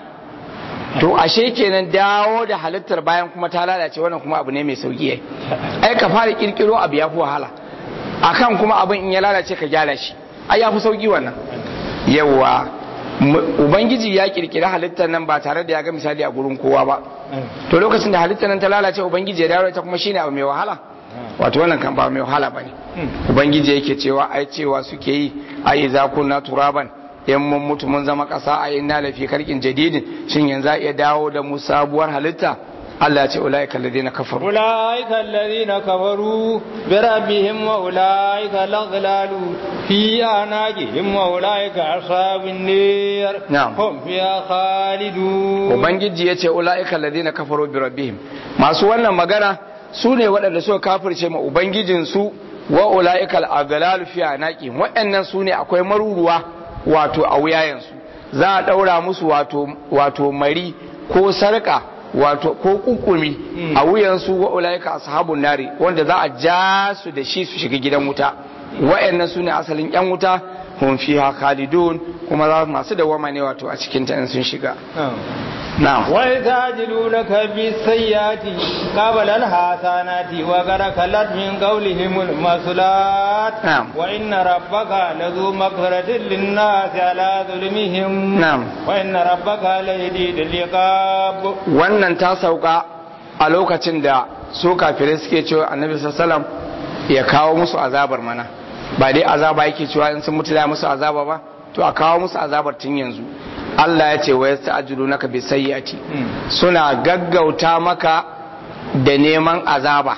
to ashe kenan dawo da halittar bayan kuma ta lalace wannan kuma abu ne mai sauki ai ka fara kirkiro abu ya fi wahala akan kuma abin in ya lalace ka gyara shi ai ya fi sauki wannan yawa ubangiji ya kirkira halittar nan ba tare da ya ga misali a gurin kowa ba to lokacin da halittar nan ta lalace ubangiji ya dawo ta kuma shine abu mai wahala wato wannan kan ba mai wahala bane ubangiji yake cewa ai cewa suke yi ai za kunna turaban in mun mutu mun zama kasa a inna lafi karkin jadidin shin yanzu za iya dawo da mu sabuwar halitta Allah ya ce ulaika alladhina kafaru ulaika alladhina kafaru bi rabbihim wa ulaika laghlalu fi anaqihim wa ulaika ashabun nar hum fiha khalidun ubangiji yace ulaika alladhina kafaru bi rabbihim masu wannan magana su ne waɗanda suka kafirce ma ubangijin su wa ulaika al-aghlalu fi anaqihim waɗannan su ne akwai maruruwa wato a wuyayensu za a ɗaura musu wato mari ko sarƙa wato ko kukumi a wuyansu wa ulaika ashabun nari wanda za a ja su da shi su shiga gidan wuta wa'annan su ne asalin yan wuta hum fiha khalidun kuma za masu dawama ne wato a cikin ta in sun shiga na'am wa yajadilunaka bis sayyati qabla al hasanati wa garakalat min qawlihim al masulat wa inna rabbaka ladhu maghfiratin lin nas ala zulmihim wa inna rabbaka laydidul iqab wannan ta sauka a lokacin da su kafirai suke cewa annabi sallallahu alaihi wasallam ya kawo musu azabar mana ba dai azaba yake cewa in sun mutu da musu azaba ba to a kawo musu azabar tun yanzu Allah ya ce wa yasta'jilunaka bi sayyi'ati suna gaggauta maka da neman azaba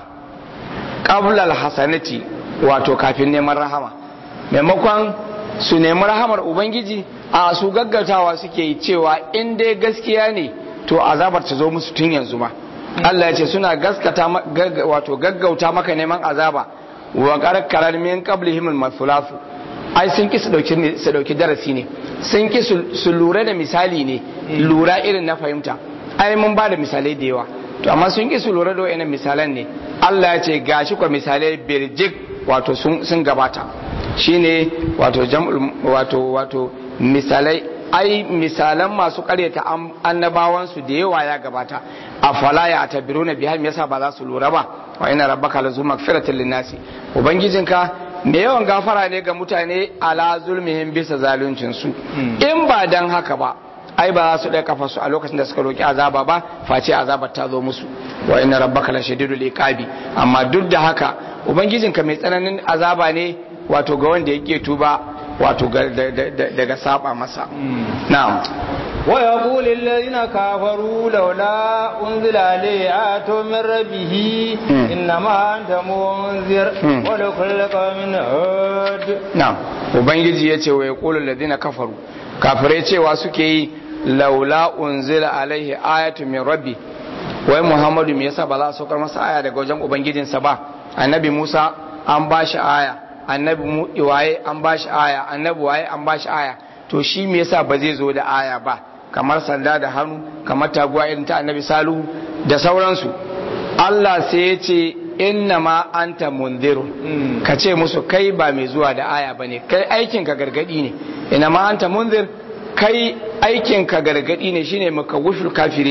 qabla al-hasanati wato kafin neman rahama maimakon su nemi rahamar ubangiji a su gaggautawa suke yi cewa in dai gaskiya ne to azabar ta zo musu tun yanzu ma Allah ya ce suna gaskata wato gaggauta maka neman azaba wa qarqarar min qablihim al-mathulath ai sun ki su dauki darasi ne sun ki su lura da misali ne lura irin na fahimta ai mun ba da misalai da yawa to amma sun ki su lura da wayannan misalan ne Allah ya ce gashi kwa misalai birjik wato sun gabata shine wato jam'ul wato misalai ai misalan masu karyata annabawan su da yawa ya gabata afala ya tabiruna bihal me yasa ba za su lura ba wa inna rabbaka lazu magfiratin linnasi ubangijinka me yawan gafara ne ga mutane ala zulmihim bisa zaluncin su in ba dan haka ba ai ba za su ɗaya kafa su a lokacin da suka roki azaba ba face azabar ta zo musu wa inna rabbaka lashadidul iqabi amma duk da haka ubangijinka mai tsananin azaba ne wato ga wanda yake tuba wato daga saba masa na'am wa yaqulu alladhina kafaru laula unzila alayhi ayatun min rabbih innama anta munzir wa likulli qawmin had na'am ubangiji yace wa yaqulu alladhina kafaru kafirai cewa suke yi laula unzila alaihi ayatun min rabbi wai muhammadu me yasa ba za a saukar masa aya daga wajen ubangijinsa ba annabi musa an ba shi aya annabi waye an ba shi aya annabi waye an ba shi aya to shi me yasa ba zai zo da aya ba kamar sanda da hannu kamar taguwa irin ta annabi salihu da sauransu Allah sai ya ce inna ma anta munzirun ka ce musu kai ba mai zuwa da aya bane kai aikin ka gargadi ne inna ma anta munzir kai aikin ka gargadi ne shine maka wufil kafirina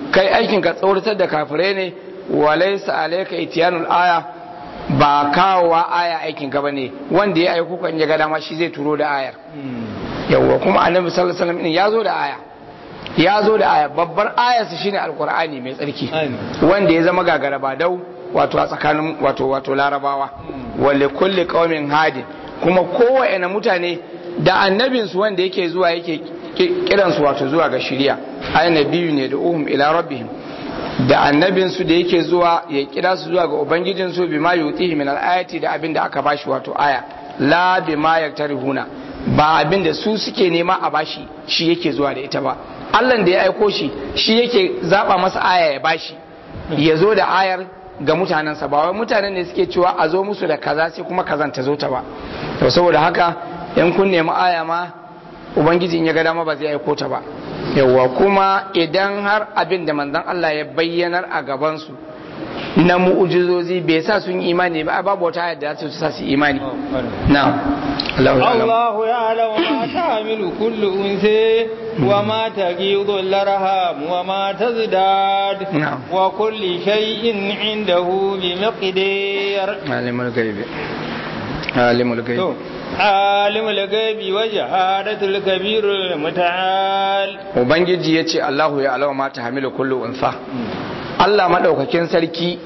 kai aikin ka tsoratar da kafirai ne walaysa alayka itiyanul aya ba kawowa aya aikin ka bane wanda ya aiko kan ya ga dama shi zai turo da ayar yawa kuma annabi sallallahu alaihi wasallam ya zo da aya babbar ayarsa shine alqur'ani mai tsarki wanda ya zama gagara ba dau wato a tsakanin wato larabawa wale kulli qaumin hadi kuma kowane mutane da annabinsu wanda yake zuwa yake kiransu wato zuwa ga shari'a ay nabiyyu ne da uhum ila rabbihim da annabinsu da yake zuwa ya kira su zuwa ga ubangijinsu bima yutihi min al-ayati da abinda aka bashi wato aya la bima yaktarihuna ba abinda su suke nema a bashi shi yake zuwa da ita ba Allah da ya aiko shi yake zaba masa aya ya bashi ya zo da ayar ga mutanensa ba wai mutanen ne suke cewa a zo musu da kaza sai kuma kazan ta zo ta ba to saboda haka in kun nemi aya ma ubangiji ya ga dama ba zai aiko ta ba yawa kuma idan har abin da manzon Allah ya bayyanar a gaban su na mu'ujizozi bai sa sun imani ba babu wata ayar da za su sa su imani na'am Allahu ya'lamu ma ta'milu kullu unsi wa ma taghidu al-arham wa ma tazdad wa kulli shay'in 'indahu bi miqdar alimul ghaibi alimul ghaibi wa jahadatul kabirul muta'al ubangiji yace Allahu ya'lamu ma ta'milu kullu unsa Allah maɗaukakin sarki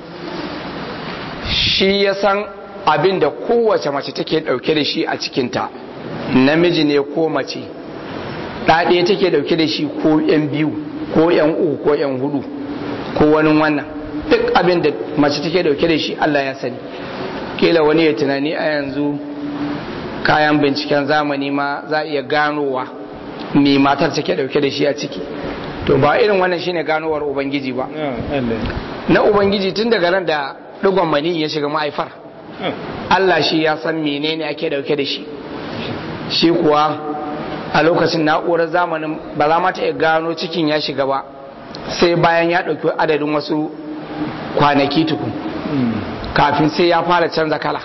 shi ya san abin da kowace mace take ɗauke da shi a cikinta namiji ne ko mace ɗaɗe take ɗauke da shi ko ‘yan biyu ko ‘yan uku ko ‘yan hudu ko wani wannan duk abin da mace take ɗauke da shi Allah ya sani kila wani ya tunani a yanzu kayan binciken zamani ma za a iya ganowa me matar take ɗauke da shi a ciki to ba irin wannan shine ganowar ubangiji ba na ubangiji tun daga ran da digon mani ya shiga ma'aifar Allah shi ya san menene ake dauke da shi shi kuwa a lokacin na'urar zamanin ba za ma ta iya gano cikin ya shiga ba sai bayan ya dauki adadin wasu kwanaki tukun kafin sai ya fara canza kala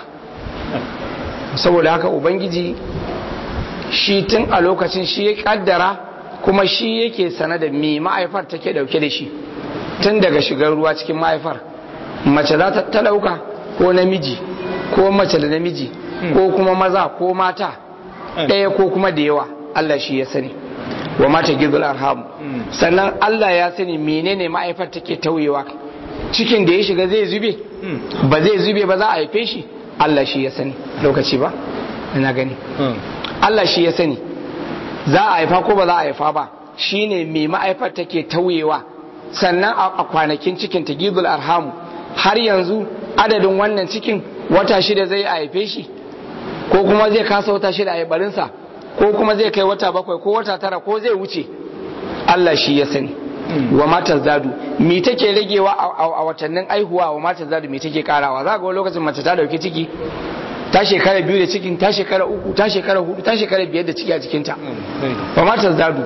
saboda haka ubangiji shi tun a lokacin shi ya kaddara kuma shi yake sana da me ma'aifar take dauke da shi tun daga shigar ruwa cikin ma'aifar mace za ta dauka ko namiji ko mace da namiji ko kuma maza ko mata ɗaya ko kuma da yawa Allah shi ya sani wa mata gizul arham sannan Allah ya sani menene ma'aifar take tauyewa cikin da ya shiga zai zube ba zai zube ba za a haife shi Allah shi ya sani lokaci ba ina gani Allah shi ya sani za a haifa ko ba za a haifa ba shine mai ma'aifar take tauyewa sannan a kwanakin cikin ta gizul arhamu har yanzu adadin wannan cikin wata 6 zai haife shi ko kuma zai kasa wata 6 a barinsa ko kuma zai kai wata 7 ko wata 9 ko zai wuce Allah shi ya sani wa matar zadu mi take ragewa a watannin aihuwa wa matar zadu mi take karawa za ga lokacin mace ta dauki ciki ta shekara 2 da cikin ta shekara 3 ta shekara 4 ta shekara 5 da ciki a cikinta wa matar zadu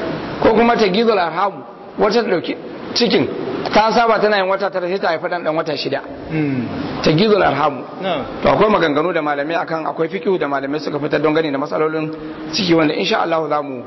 ko kuma ta gizul arhamu wata dauki cikin ta saba tana yin wata 9 sai ta haifa dan wata 6 ta gizul arhamu to akwai maganganu da malamai akan akwai fikihu da malamai suka fitar don gani da matsalolin ciki wanda insha Allah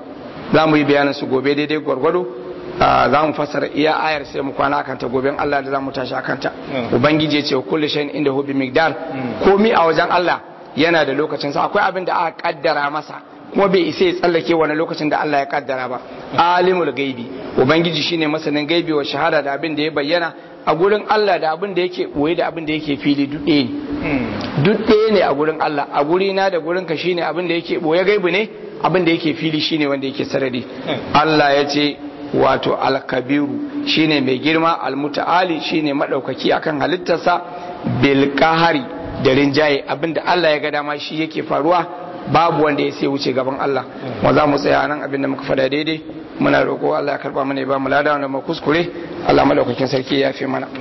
za mu yi bayanin su gobe daidai gwargwado za mu fassara iya ayar sai mu kwana akan ta goben Allah da za mu tashi akan ta ubangiji ya ce kullu shay'in inda hu bi miqdar komi a wajen Allah yana da lokacin sa akwai abin da aka kaddara masa kuma bai isa ya tsallake wani lokacin da Allah ya kaddara ba alimul gaibi ubangiji shine masanin gaibi wa shahada da abin da ya bayyana a gurin Allah da abin da yake boye da abin da yake fili duk ɗaya ne duk ɗaya ne a gurin Allah a guri na da gurin ka shine abin da yake boye gaibi ne abin da yake fili shine wanda yake sarari Allah ya ce wato alkabiru shine mai girma almutaali shine madaukaki akan halittarsa bil qahari da rinjaye abinda Allah ya ga dama shi yake faruwa babu wanda ya sai wuce gaban Allah mu za mu tsaya nan abinda muka fada daidai muna roƙo Allah ya karba mana ya ba mu lada wanda mu kuskure Allah madaukakin sarki ya fi mana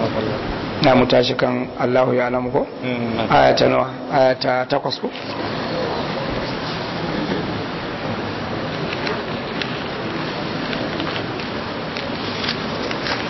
na mu tashi kan Allahu ya alamu ko aya ta nawa aya ta 8 ko